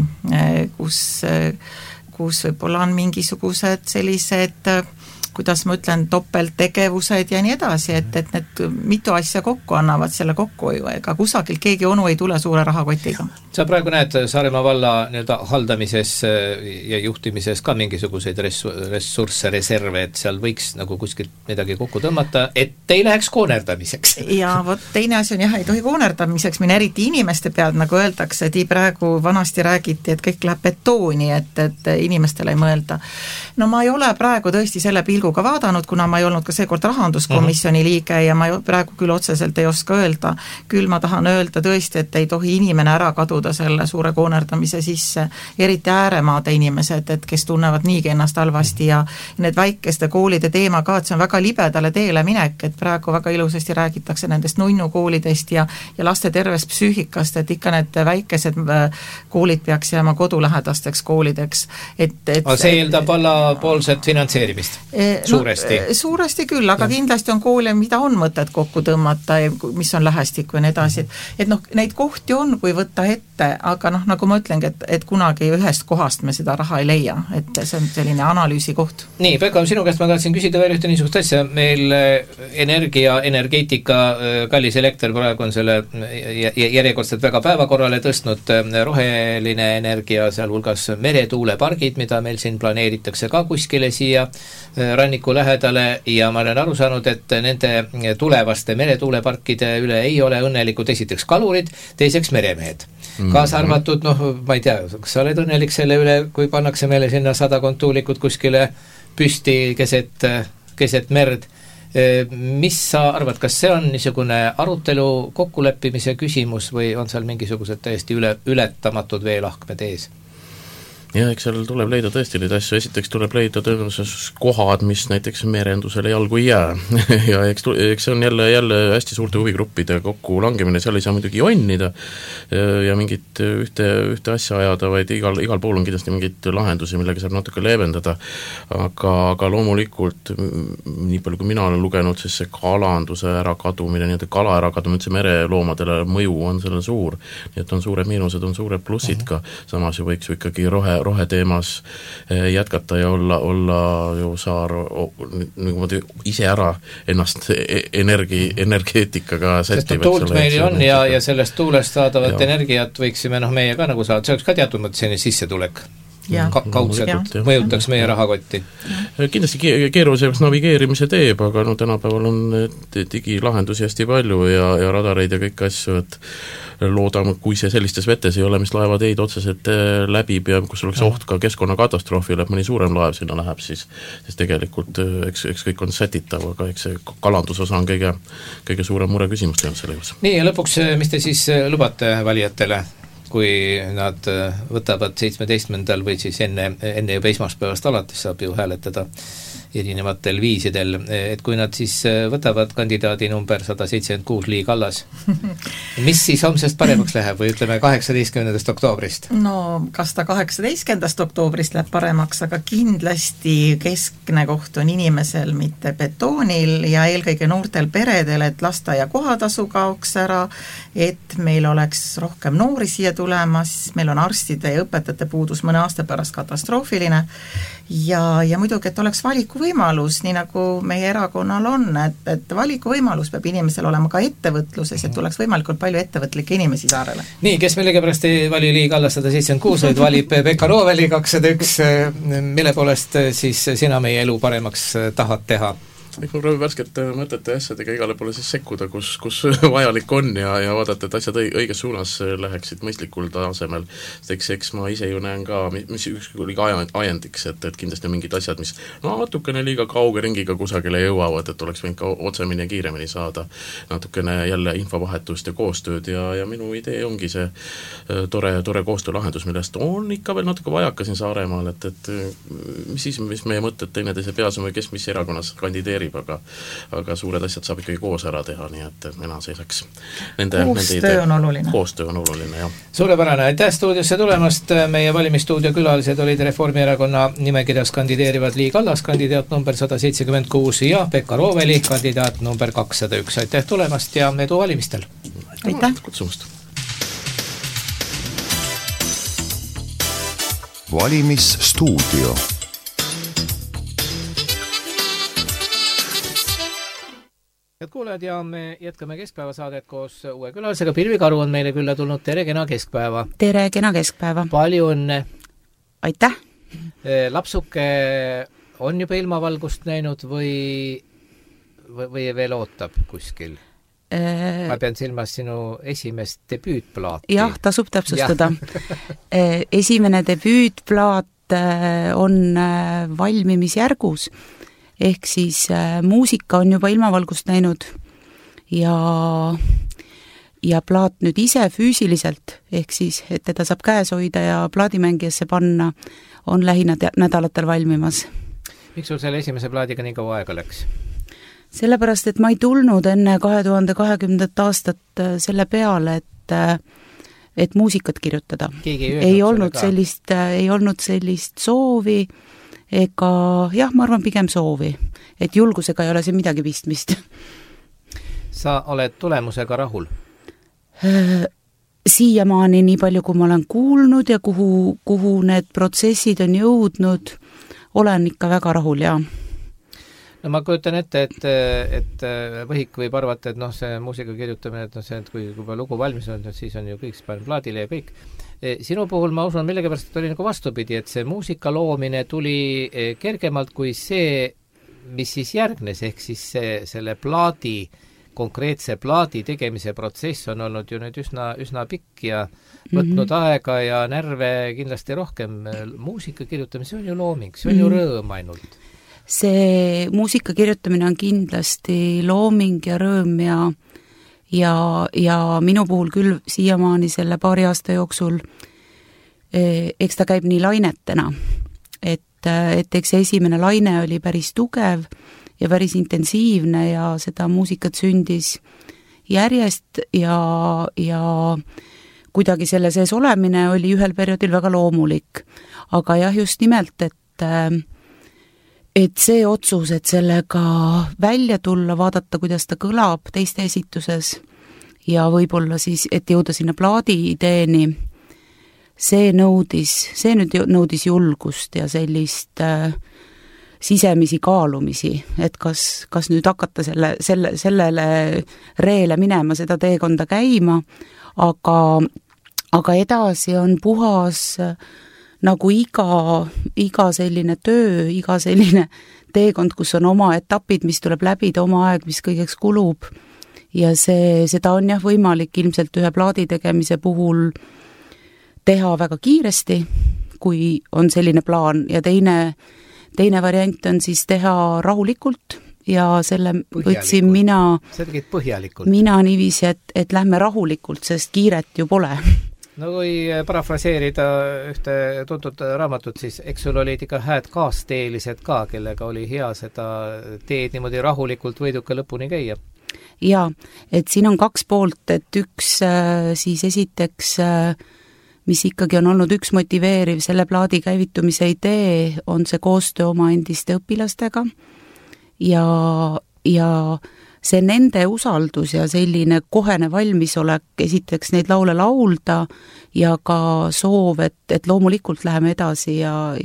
kus võib-olla on mingisugused sellised kuidas ma ütlen, topeltegevused ja nii edasi, et need mitu asja kokku annavad selle kokkuhoiu, ega kusagil keegi onu ei tule suure rahakotiga. Sa praegu näed Saaremaa valla haldamises ja juhtimises ka mingisuguseid ressursse, reserve, et seal võiks nagu kuskilt midagi kokku tõmmata, et ei läheks koonerdamiseks. Ja vot teine asi on jah, ei tohi koonerdamiseks minna eriti inimeste pealt, nagu öeldakse, et praegu vanasti räägiti, et kõik läheb betooni, et inimestele ei mõelda. No ma ei ole praegu tõesti selle pilguga vaadanud, kuna ma ei olnud ka seekord rahanduskomisjoni liige ja ma praegu küll otseselt ei oska öelda. Küll ma tahan öelda tõesti, et ei tohi inimene ära kaduda selle suure koonerdamise sisse, eriti ääremaade inimesed, et kes tunnevad niigi ennast halvasti ja need väikeste koolide teema ka, et see on väga libedale teele minek, et praegu väga ilusasti räägitakse nendest nunnukoolidest ja laste tervest psüühikast, et ikka need väikesed koolid peaks jääma kodulähedasteks koolideks. See eeldab vallapoolset finantseerimist? Suuresti küll, aga kindlasti on koole, mida on mõtet kokku tõmmata, mis on lähestikku ja nii edasi. Et noh, neid kohti on, kui võtta ette, aga noh, nagu ma ütlengi, et kunagi ühest kohast me seda raha ei leia, et see on selline analüüsi koht. Nii, Pekka, sinu käest ma tahtsin küsida veel ühte niisugust asja. Meil energeetika, kallis elekter praegu on selle järjekordselt väga päevakorrale tõstnud, roheline energia, seal hulgas meretuulepargid, mida meil siin planeeritakse ka kuskile siia ranniku lähedale ja ma olen aru saanud, et nende tulevaste meretuuleparkide üle ei ole õnnelikud esiteks kalurid, teiseks meremehed. Kaasa arvatud, noh, ma ei tea, kas sa oled õnnelik selle üle, kui pannakse meile sinna 100 tuulikut kuskile püsti keset merd. Mis sa arvad, kas see on niisugune arutelu kokkuleppimise küsimus või on seal mingisugused täiesti ületamatud veelahkmed ees? Ja eks seal tuleb leida tõesti neid asju, esiteks tuleb leida tõenäolises kohad, mis näiteks merendusele jalgu ei jää ja eks see on jälle hästi suurte huvigruppide kokku langemine, seal ei saa muidugi jonnida ja mingit ühte asja ajada, vaid igal pool on kindlasti mingid lahendusi, millega saab natuke leevendada, aga loomulikult nii palju kui mina olen lugenud, siis see kalanduse ärakadumine, nii-öelda kala ärakadumine, üldse mereloomadele mõju on selle suur, nii et on suured miinused, on suured plussid ka, samas ju võiks ju ikkagi roheteemas jätkata ja olla ju saar nagu ise ära ennast energeetikaga sättiv. Sest tuult meil on ja sellest tuulest saadavat energiat võiksime meie ka nagu saada, see oleks ka teatud mõttes selline sissetulek. Kaudselt mõjutaks meie rahakotti. Kindlasti keerulisemaks navigeerimise teeb, aga tänapäeval on digilahendusi hästi palju ja radareid ja kõik asju, et loodame, kui see sellistes vetes ei ole, mis laevateid otseselt läbib ja kus oleks oht ka keskkonnakatastroofile, et mõni suurem laev sinna läheb, siis tegelikult eks kõik on sätitav, aga eks see kalandusosa on kõige suurem mure küsimus teha selle juures. Nii, ja lõpuks, mis te siis lubate valijatele, kui nad võtavad 17. või siis enne juba esmaspäevast alates saab ju hääletada erinevatel viisidel, et kui nad siis võtavad kandidaadi number 176 Lii Kallas, mis siis homsest paremaks läheb või ütleme 18. oktoobrist? No kas ta 18. oktoobrist läheb paremaks, aga kindlasti keskne koht on inimesel, mitte betoonil ja eelkõige noortel peredel, et lasteaia kohatasu kaoks ära, et meil oleks rohkem noori siia tulemas, meil on arstide ja õpetajate puudus mõne aasta pärast katastroofiline ja muidugi, et oleks valikuvõimalus, nii nagu meie erakonnal on, et valikuvõimalus peab inimesel olema ka ettevõtluses, et tuleks võimalikult palju ettevõtlikke inimesi saarele. Nii, kes millegipärast ei vali Lii Kallas 176, vaid valib Pekka Rooveli 201, mille poolest siis sina meie elu paremaks tahad teha? Eks ma proovin värskete mõtete asjadega igale poole siis sekkuda, kus vajalik on ja vaadata, et asjad õiges suunas läheksid mõistlikul tasemel. Eks ma ise ju näen ka, mis ükskõik ajendiks, et kindlasti on mingid asjad, mis natukene liiga kauge ringiga kusagile jõuavad, et oleks võinud ka otsemini ja kiiremini saada natukene jälle infovahetust ja koostööd ja minu idee ongi see tore koostöölahendus, millest on ikka veel natuke vajaka siin Saaremaal, et mis meie mõtted teineteise peas on või kes mis erakonnas kandideerib, aga suured asjad saab ikkagi koos ära teha, nii et mina seisaks koostöö on oluline. Koostöö on oluline, jah. Suurepärane, aitäh stuudiosse tulemast, meie valimisstuudio külalised olid Reformierakonna nimekirjas kandideerivad Lii Kallas, kandidaat number 176 ja Pekka Rooveli, kandidaat number 201. Aitäh tulemast ja edu valimistel! Aitäh! Kutsumast! Valimisstuudio. Head kuulajad ja me jätkame keskpäeva saadet koos uue külalisega. Pilvi Karu on meile külla tulnud. Tere, kena keskpäeva! Tere, kena keskpäeva! Palju õnne! Aitäh! Lapsuke on juba ilmavalgust näinud või veel ootab kuskil? Ma pean silmas sinu esimest debüütplaati. Jah, tasub täpsustada. Esimene debüütplaat on valmimisjärgus. Ehk siis muusika on juba ilmavalgust näinud ja plaat nüüd ise füüsiliselt, ehk siis, et teda saab käes hoida ja plaadimängijasse panna, on lähinädalatel valmimas. Miks sul selle esimese plaadiga nii kaua aega läks? Sellepärast, et ma ei tulnud enne 2020. aastat selle peale, et muusikat kirjutada. Ei olnud sellist soovi, ega jah, ma arvan pigem soovi, et julgusega ei ole see midagi pistmist. Sa oled tulemusega rahul? Siiamaani nii palju, kui ma olen kuulnud ja kuhu need protsessid on jõudnud, olen ikka väga rahul, jaa. No ma kujutan ette, et võhik võib arvata, et see muusika kirjutamine, et see, et kui juba lugu valmis on, siis on ju kõik panen plaadile ja kõik. Sinu puhul ma usun millegipärast, et oli nagu vastupidi, et see muusika loomine tuli kergemalt kui see, mis siis järgnes, ehk siis selle konkreetse plaadi tegemise protsess on olnud ju nüüd üsna pikk ja võtnud aega ja närve kindlasti rohkem. Muusika kirjutamine, see on ju looming, see on ju rõõm ainult. See muusika kirjutamine on kindlasti looming ja rõõm ja minu puhul küll siiamaani selle paari aasta jooksul eks ta käib nii lainetena, et eks see esimene laine oli päris tugev ja päris intensiivne ja seda muusikat sündis järjest ja kuidagi selle sees olemine oli ühel perioodil väga loomulik. Aga jah, just nimelt, et see otsus, et sellega välja tulla, vaadata, kuidas ta kõlab teiste esituses ja võib-olla siis, et jõuda sinna plaadi ideeni, see nõudis julgust ja sellist sisemisi kaalumisi, et kas nüüd hakata sellele reele minema, seda teekonda käima, aga edasi on puhas nagu iga selline töö, iga selline teekond, kus on oma etapid, mis tuleb läbida, oma aeg, mis kõigeks kulub ja seda on jah võimalik ilmselt ühe plaadi tegemise puhul teha väga kiiresti, kui on selline plaan ja teine variant on siis teha rahulikult ja selle võtsin mina niiviisi, et lähme rahulikult, sest kiiret ju pole. No kui parafraseerida ühte tuntud raamatut, siis eks sul olid ikka hääd kaasteelised ka, kellega oli hea seda teed niimoodi rahulikult võiduka lõpuni käia. Jaa, et siin on kaks poolt, et üks siis esiteks mis ikkagi on olnud üks motiveeriv selle plaadi käivitumise idee, on see koostöö oma endiste õpilastega ja see nende usaldus ja selline kohene valmisolek esiteks neid laule laulda ja ka soov, et loomulikult läheme edasi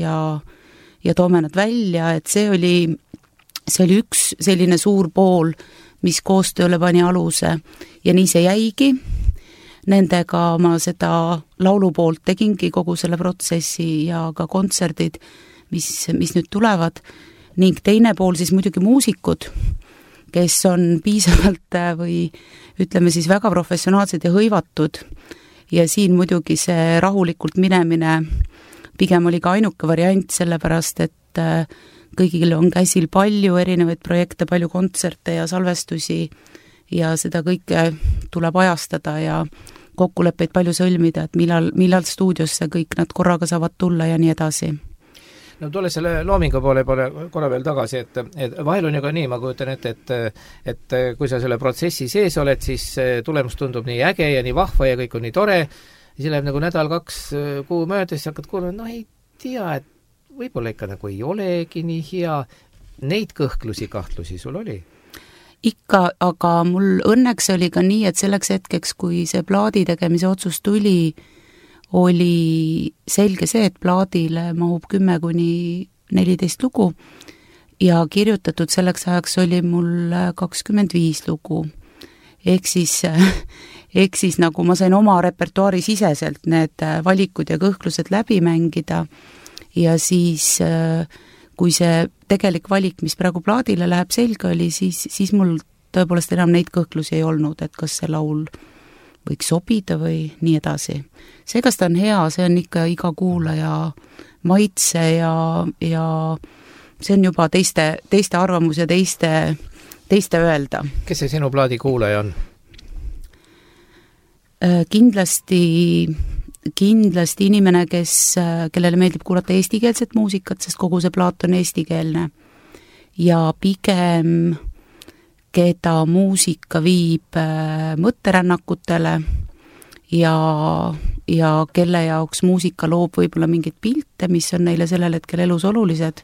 ja toome nad välja, et see oli üks selline suur pool, mis koostööle pani aluse ja nii see jäigi. Nendega ma seda laulupoolt tegingi kogu selle protsessi ja ka kontserdid, mis nüüd tulevad, ning teine pool siis muidugi muusikud, kes on piisavalt või ütleme siis väga professionaalsed ja hõivatud ja siin muidugi see rahulikult minemine pigem oli ka ainuke variant, sellepärast et kõigil on käsil palju erinevaid projekte, palju kontserte ja salvestusi ja seda kõike tuleb ajastada ja kokkuleppeid palju sõlmida, et millal stuudiosse kõik nad korraga saavad tulla ja nii edasi. No tule selle loomingu poole korra veel tagasi, et vahel on ju ka nii, ma kujutan et kui sa selle protsessi sees oled, siis tulemus tundub nii äge ja nii vahva ja kõik on nii tore, ja siis läheb nagu nädal-kaks kuu mööda, siis hakkad kuulama, ei tea, et võib-olla ikka nagu ei olegi nii hea. Neid kõhklusi-kahtlusi sul oli? Ikka, aga mul õnneks oli ka nii, et selleks hetkeks, kui see plaadi tegemise otsus tuli, oli selge see, et plaadile mahub 10–14 lugu ja kirjutatud selleks ajaks oli mul 25 lugu. Ehk siis nagu ma sain oma repertuaari siseselt need valikud ja kõhklused läbi mängida ja siis kui see tegelik valik, mis praegu plaadile läheb selge oli, siis mul tõepoolest enam neid kõhklusi ei olnud, et kas see laul võiks sobida või nii edasi. See, kas ta on hea, see on ikka iga kuulaja maitse ja see on juba teiste arvamus ja teiste öelda. Kes see sinu plaadi kuulaja on? Kindlasti inimene, kellele meeldib kuulata eestikeelset muusikat, sest kogu see plaat on eestikeelne ja pigem keda muusika viib mõtterännakutele ja kelle jaoks muusika loob võib-olla mingeid pilte, mis on neile sellel hetkel elus olulised.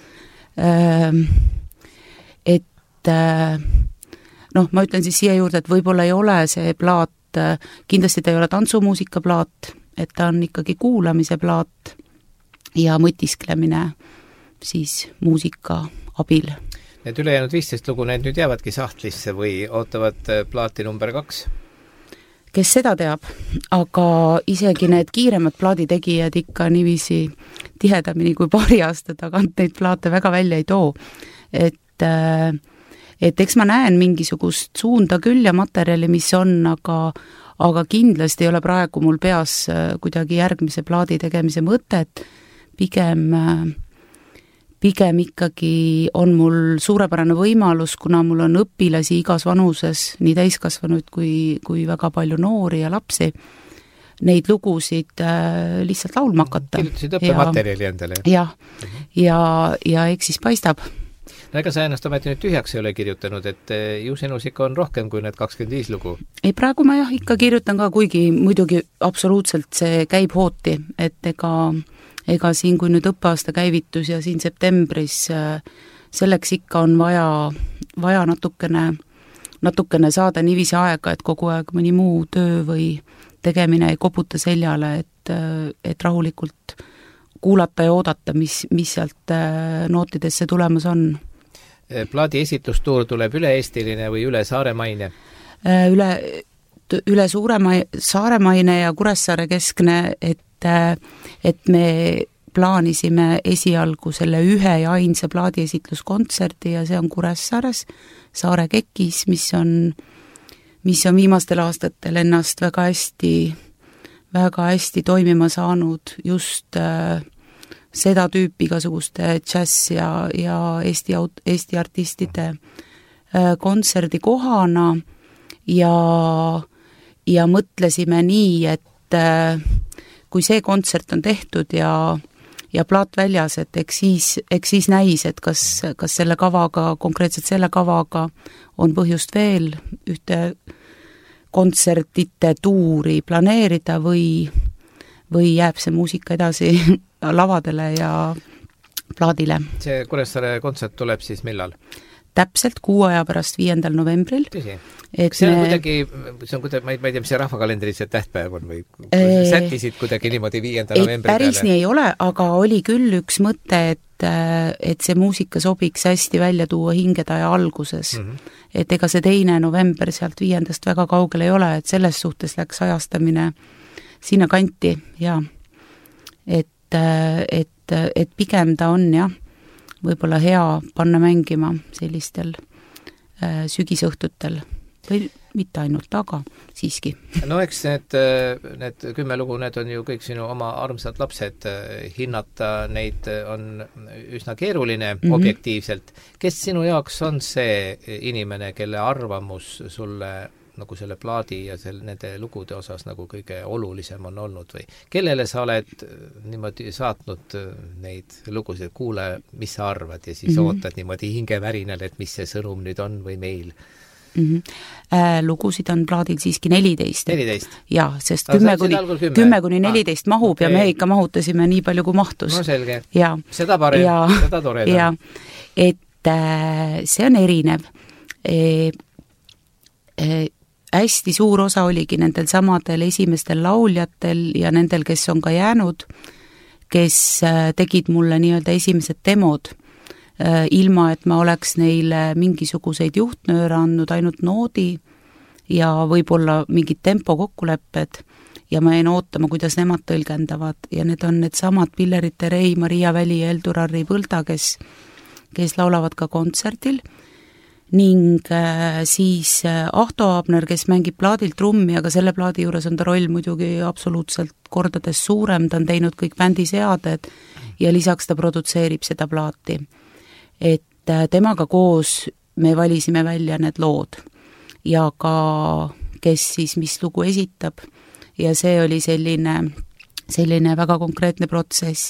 Ma ütlen siis siia juurde, et võib-olla ei ole see plaat, kindlasti ta ei ole tantsumuusika plaat, et ta on ikkagi kuulamise plaat ja mõtisklemine siis muusika abil. Need ülejäänud 15 lugu, need nüüd jäävadki sahtlisse või ootavad plaati number 2? Kes seda teab, aga isegi need kiiremad plaaditegijad ikka niiviisi tihedamini kui paari aasta tagant neid plaate väga välja ei too. Et eks ma näen mingisugust suunda küll ja materjali, mis on, aga kindlasti ei ole praegu mul peas kuidagi järgmise plaadi tegemise mõtet, pigem ikkagi on mul suurepärane võimalus, kuna mul on õpilasi igas vanuses, nii täiskasvanuid kui väga palju noori ja lapsi, neid lugusid lihtsalt laulma hakata. Kirjutasid õppematerjali endale? Jah, ja eks siis paistab. No ega sa ennast ometi nüüd tühjaks ei ole kirjutanud, et ju sinus ikka on rohkem kui need 25 lugu? Ei, praegu ma ikka kirjutan ka, kuigi muidugi absoluutselt see käib hooti, et ega siin, kui nüüd õppeaasta käivitus ja siin septembris selleks ikka on vaja natukene saada niiviisi aega, et kogu aeg mõni muu töö või tegemine ei koputa seljale, et rahulikult kuulata ja oodata, mis sealt nootidesse tulemas on. Plaadi esitlustuur tuleb üle-eestiline või üle Saaremaine? Üle Saaremaine ja Kuressaare keskne, et me plaanisime esialgu selle ühe ja ainsa plaadiesitluskontserdi ja see on Kuressaares, Saare Kekis, mis on viimastel aastatel ennast väga hästi toimima saanud just seda tüüpi igasuguste džäss ja Eesti artistide kontserdi kohana ja mõtlesime nii, et kui see kontsert on tehtud ja plaat väljas, et eks siis näis, et kas selle kavaga, konkreetselt selle kavaga on põhjust veel ühte kontsertite tuuri planeerida või jääb see muusika edasi lavadele ja plaadile. See Kuressaare kontsert tuleb siis millal? Täpselt 6 aja pärast 5. novembril. See on kuidagi, ma ei tea, mis see rahvakalendris see tähtpäev on või sättisid kuidagi niimoodi 5. novembri päris nii ei ole, aga oli küll üks mõte, et see muusika sobiks hästi välja tuua hingetaja alguses. Et ega see 2. november sealt 5. väga kaugel ei ole, et selles suhtes läks ajastamine sinna kanti ja et pigem ta on jah, võib-olla hea panna mängima sellistel sügisõhtutel või mitte ainult, aga siiski. No eks need 10 lugu, need on ju kõik sinu oma armsad lapsed, hinnata neid on üsna keeruline objektiivselt. Kes sinu jaoks on see inimene, kelle arvamus sulle nagu selle plaadi ja nende lugude osas nagu kõige olulisem on olnud või kellele sa oled niimoodi saatnud neid lugusid, kuule, mis sa arvad ja siis ootad niimoodi hingevärinal, et mis see sõnum nüüd on või meil? Lugusid on plaadil siiski 14. 14? Jaa, sest 10 kuni 14 mahub ja me ikka mahutasime nii palju, kui mahtus. No selge. Ja, seda parem, seda toredam. Ja, et see on erinev. Hästi suur osa oligi nendel samadel esimestel lauljatel ja nendel, kes on ka jäänud, kes tegid mulle nii-öelda esimesed demod, ilma et ma oleks neile mingisuguseid juhtnööre andnud, ainult noodi ja võib-olla mingid tempo kokkulepped ja ma jäin ootama, kuidas nemad tõlgendavad ja need on need samad Pillerite Rei, Maria Väli ja Eldurari Põlda, kes laulavad ka kontserdil ning siis Ahto Abner, kes mängib plaadilt trummi, aga selle plaadi juures on ta roll muidugi absoluutselt kordades suurem, ta on teinud kõik bändi seaded ja lisaks ta produtseerib seda plaati. Et temaga koos me valisime välja need lood ja ka kes siis mis lugu esitab ja see oli selline väga konkreetne protsess.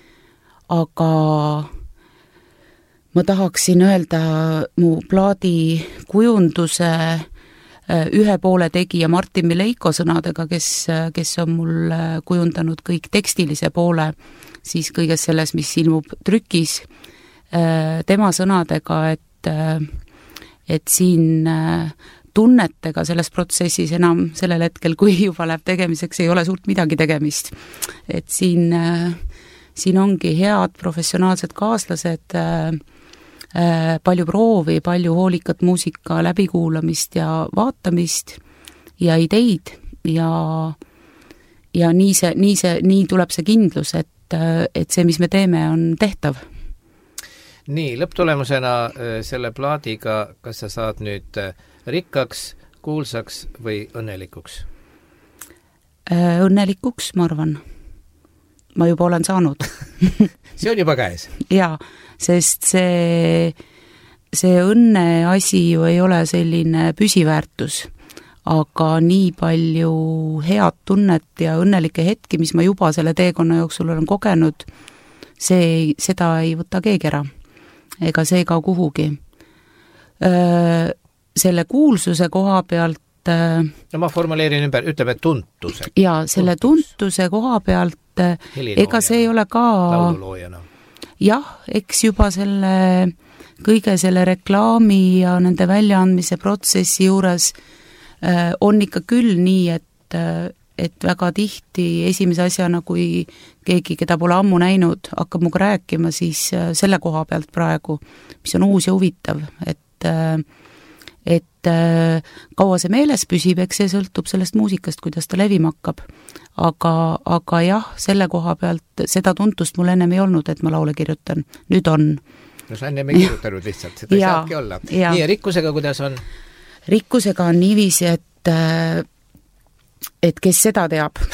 Aga ma tahaksin öelda mu plaadi kujunduse ühe poole tegija Martin Mileiko sõnadega, kes on mul kujundanud kõik tekstilise poole, siis kõiges selles, mis ilmub trükis, tema sõnadega, et siin tunnetega selles protsessis enam sellel hetkel, kui juba läheb tegemiseks, ei ole suurt midagi tegemist. Et siin ongi head professionaalsed kaaslased, palju proovi, palju hoolikat muusika läbikuulamist ja vaatamist ja ideid ja nii tuleb see kindlus, et see, mis me teeme, on tehtav. Nii, lõpptulemusena selle plaadiga, kas sa saad nüüd rikkaks, kuulsaks või õnnelikuks? Õnnelikuks, ma arvan. Ma juba olen saanud. See on juba käes? Jaa, sest see õnne asi ju ei ole selline püsiväärtus, aga nii palju head tunnet ja õnnelikke hetki, mis ma juba selle teekonna jooksul olen kogenud, seda ei võta keegi ära. Ega see ei kao kuhugi. Selle kuulsuse koha pealt no ma formuleerin ümber, ütleme tuntuse. Jaa, selle tuntuse koha pealt ega see ei ole ka laululoojana. Jah, eks juba kõige selle reklaami ja nende väljaandmise protsessi juures on ikka küll nii, et väga tihti esimese asjana, kui keegi, keda pole ammu näinud, hakkab muga rääkima, siis selle koha pealt praegu, mis on uus ja huvitav, et kaua see meeles püsib, eks see sõltub sellest muusikast, kuidas ta levima hakkab. Aga jah, selle koha pealt seda tuntust mul ennem ei olnud, et ma laule kirjutan. Nüüd on. No sa ennem ei kirjutanud lihtsalt, seda ei saabki olla. Nii, ja rikkusega kuidas on? Rikkusega on niiviisi, et kes seda teab.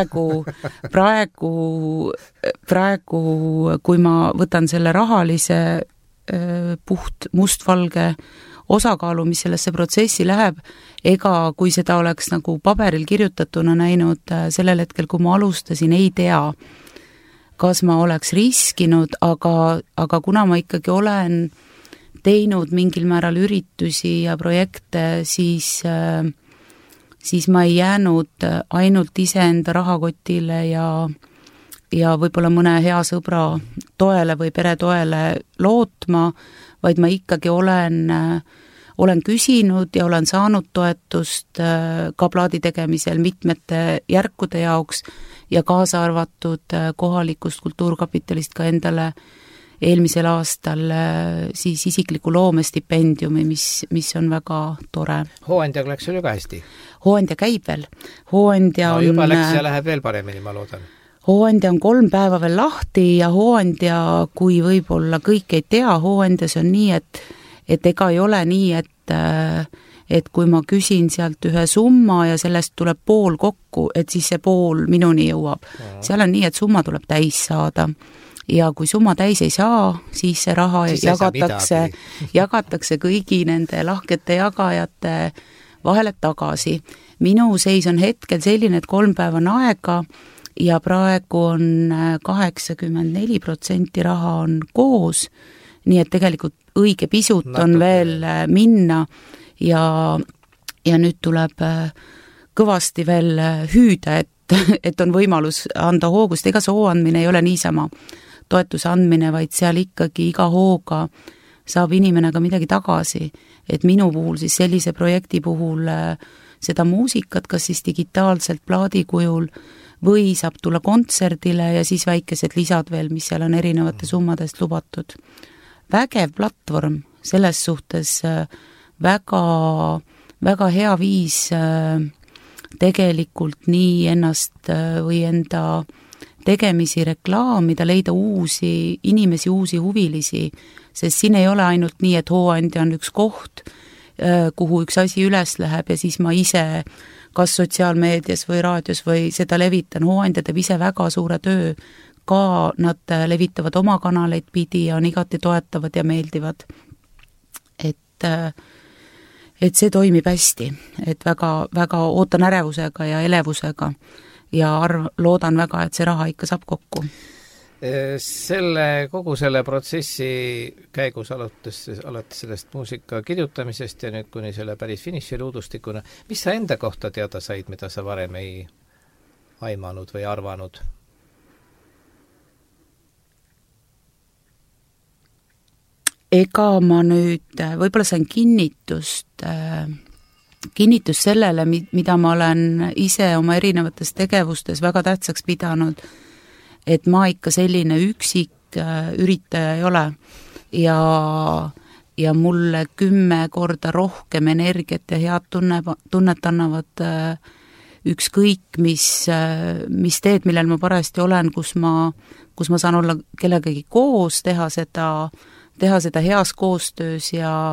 Praegu, kui ma võtan selle rahalise puht mustvalge osakaalu, mis sellesse protsessi läheb, ega kui seda oleks nagu paberil kirjutatuna näinud sellel hetkel, kui ma alustasin, ei tea, kas ma oleks riskinud, aga kuna ma ikkagi olen teinud mingil määral üritusi ja projekte, siis ma ei jäänud ainult iseenda rahakotile ja võib-olla mõne hea sõbra toele või pere toele lootma, vaid ma ikkagi olen küsinud ja olen saanud toetust ka plaadi tegemisel mitmete järkude jaoks ja kaasa arvatud kohalikust kultuurkapitalist ka endale eelmisel aastal siis isikliku loomestipendiumi, mis on väga tore. Hooandjaga läks sul ju ka hästi? Hooandja käib veel. Hooandja on... juba läks ja läheb veel paremini, ma loodan. Hooandja on 3 päeva veel lahti ja hooandja, kui võib-olla kõik ei tea, hooandjas on nii, et ega ei ole nii, et kui ma küsin sealt ühe summa ja sellest tuleb pool kokku, et siis see pool minuni jõuab. Seal on nii, et summa tuleb täis saada. Ja kui summa täis ei saa, siis see raha siis jagatakse kõigi nende lahkete jagajate vahele tagasi. Minu seis on hetkel selline, et 3 päeva on aega ja praegu on 84% raha on koos, nii et tegelikult õige pisut on veel minna ja nüüd tuleb kõvasti veel hüüda, et on võimalus anda hoogust. Ega see hooandmine ei ole niisama toetuse andmine, vaid seal ikkagi iga hooga saab inimene ka midagi tagasi. Et minu puhul siis sellise projekti puhul seda muusikat, kas siis digitaalselt plaadikujul või saab tulla kontserdile ja siis väikesed lisad veel, mis seal on erinevate summadest lubatud. Vägev platvorm, selles suhtes väga, väga hea viis tegelikult nii ennast või enda tegemisi reklaamida, leida uusi inimesi, uusi huvilisi, sest siin ei ole ainult nii, et hooandja on üks koht, kuhu üks asi üles läheb ja siis ma ise kas sotsiaalmeedias või raadios või seda levitan. Hooandja teeb ise väga suure töö, ka nad levitavad oma kanaleid pidi ja on igati toetavad ja meeldivad. Et see toimib hästi, et väga, väga ootan ärevusega ja elevusega ja loodan väga, et see raha ikka saab kokku. Kogu selle protsessi käigus alates sellest muusika kirjutamisest ja nüüd kuni selle päris finiši luudustikuna, mis sa enda kohta teada said, mida sa varem ei aimanud või arvanud? Ega ma nüüd võib-olla sain kinnitust sellele, mida ma olen ise oma erinevates tegevustes väga tähtsaks pidanud, et ma ikka selline üksik üritaja ei ole ja mulle 10 korda rohkem energiat ja head tunnet annavad ükskõik mis teed, millel ma parajasti olen, kus ma saan olla kellegagi koos, teha seda heas koostöös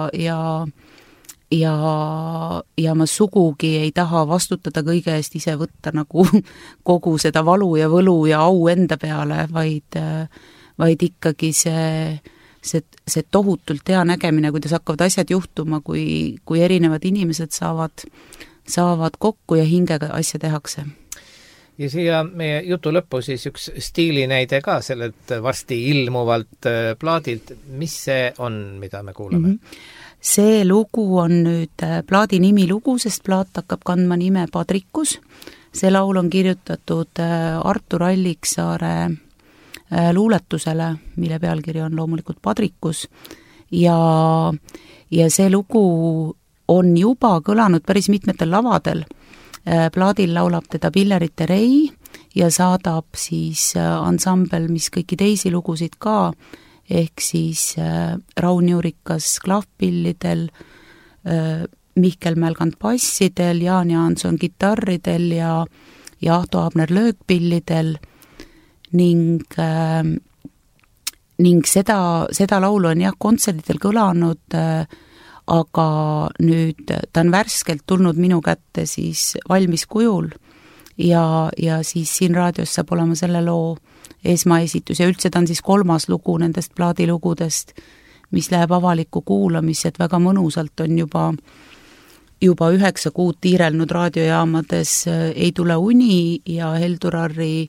ja ma sugugi ei taha vastutada kõige eest ise võtta nagu kogu seda valu ja võlu ja au enda peale, vaid ikkagi see tohutult hea nägemine, kuidas hakkavad asjad juhtuma, kui erinevad inimesed saavad saavad kokku ja hingega asja tehakse. Ja siia meie jutu lõppu siis üks stiilinäide ka sellelt varsti ilmuvalt plaadilt. Mis see on, mida me kuulame? See lugu on nüüd plaadi nimi lugu, sest plaat hakkab kandma nime Padrikus. See laul on kirjutatud Artur Alliksaare luuletusele, mille pealkiri on loomulikult Padrikus. Ja see lugu on juba kõlanud päris mitmetel lavadel. Plaadil laulab teda Pillerite Rei ja saadab siis ansambel, mis kõiki teisi lugusid ka, ehk siis Raun Juurikas klahvpillidel, Mihkel Mälgand bassidel, Jaan Jaanson kitarridel ja Ahto Abner löökpillidel ning seda laulu on kontserdidel kõlanud, aga nüüd ta on värskelt tulnud minu kätte siis valmis kujul ja siis siin raadios saab olema selle loo esmaesitus ja üldse ta on siis 3. lugu nendest plaadilugudest, mis läheb avalikku kuulamisse, et väga mõnusalt on juba 9 kuud tiirelnud raadiojaamades Ei tule uni ja Heldurarri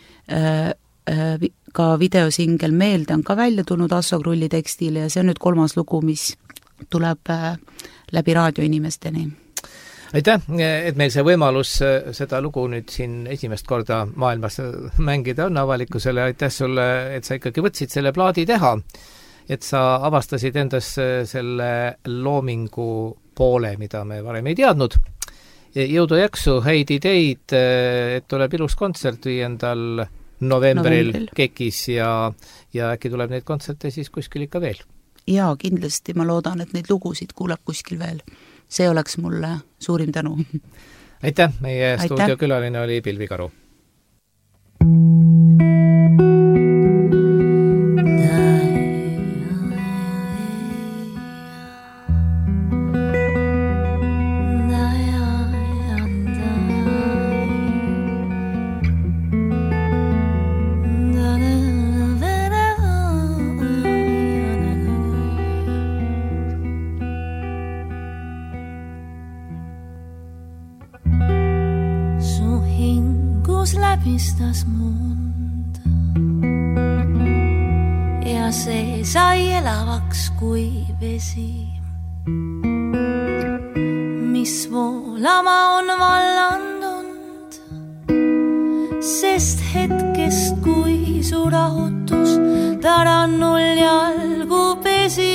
ka videosingel Meelde on ka välja tulnud Asso Krulli tekstile ja see on nüüd 3. lugu, mis tuleb läbi raadioinimesteni. Aitäh, et meil see võimalus seda lugu nüüd siin esimest korda maailmas mängida on avalikkusele. Aitäh sulle, et sa ikkagi võtsid selle plaadi teha, et sa avastasid endas selle loomingu poole, mida me varem ei teadnud. Jõudu jaksu, häid ideid, et tuleb ilus kontsert 5. novembril Kekis ja äkki tuleb neid kontserte siis kuskil ikka veel. Jaa, kindlasti ma loodan, et neid lugusid kuulab kuskil veel. See oleks mulle suurim tänu. Aitäh, meie stuudiokülaline oli Pilvi Karu. läbistas mund ja see sai elavaks kui vesi, mis voolama on vallandunud, sest hetkest, kui su rahutus tarannul jalgu pesi,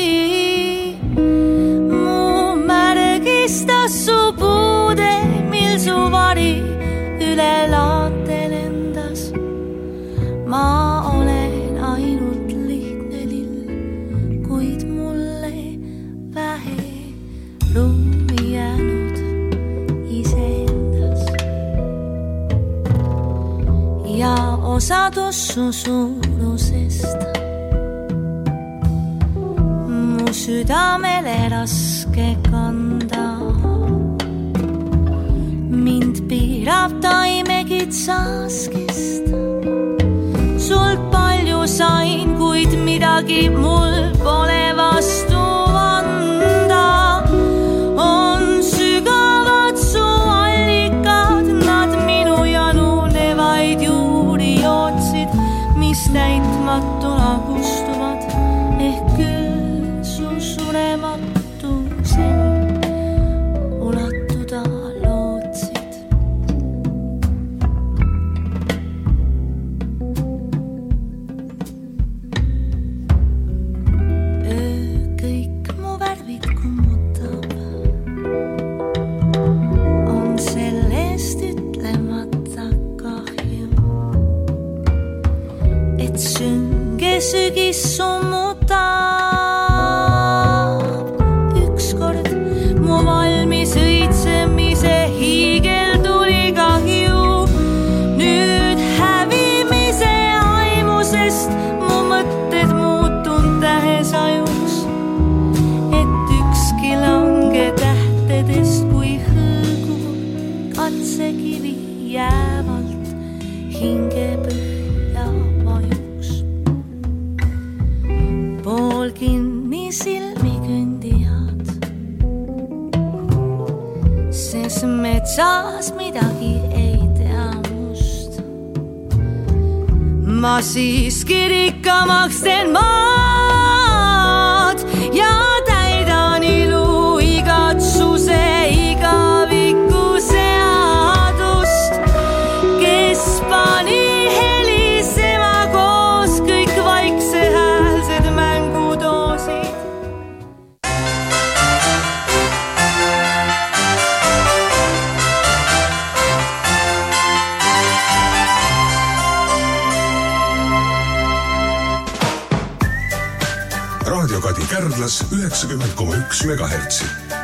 mu märgistas su puude, mil su vari üle laate lendas. Ma olen ainult lihtne lill, kuid mulle vähe ruumi jäänud iseendas. Ja osadus su suurusest mu südamele raske kanda. Mind piirab taimekitsaskist. Sult palju sain, kuid midagi mul pole vastu anda. On sügavad su allikad, nad minu janunevaid juuri jootsid, mis täitmatuna kustuvad, ehk küll su surematuseni ulatuda lootsid. Kõik mu värvid kummutab, on sellest ütlemata kahju, et sünge sügis summutab ükskord mu valmis õitsemise hiigel tuli kahju. Nüüd hävimise aimusest mu mõtted muutun tähesajuks, et ükski lange tähtedest kui hõõguv katsekivi jäävalt hingepõhja vajuks. Pool kinni silmi kõndijad, sest metsas midagi ei tea must. Ma siis kirikamaks teen maad ja täidan ilu igatsuse igaviku seadust, kes pani helisema koos kõik vaiksehäälsed mängudoosid. Raadio Kadi Kärdlas 90,1 MHz.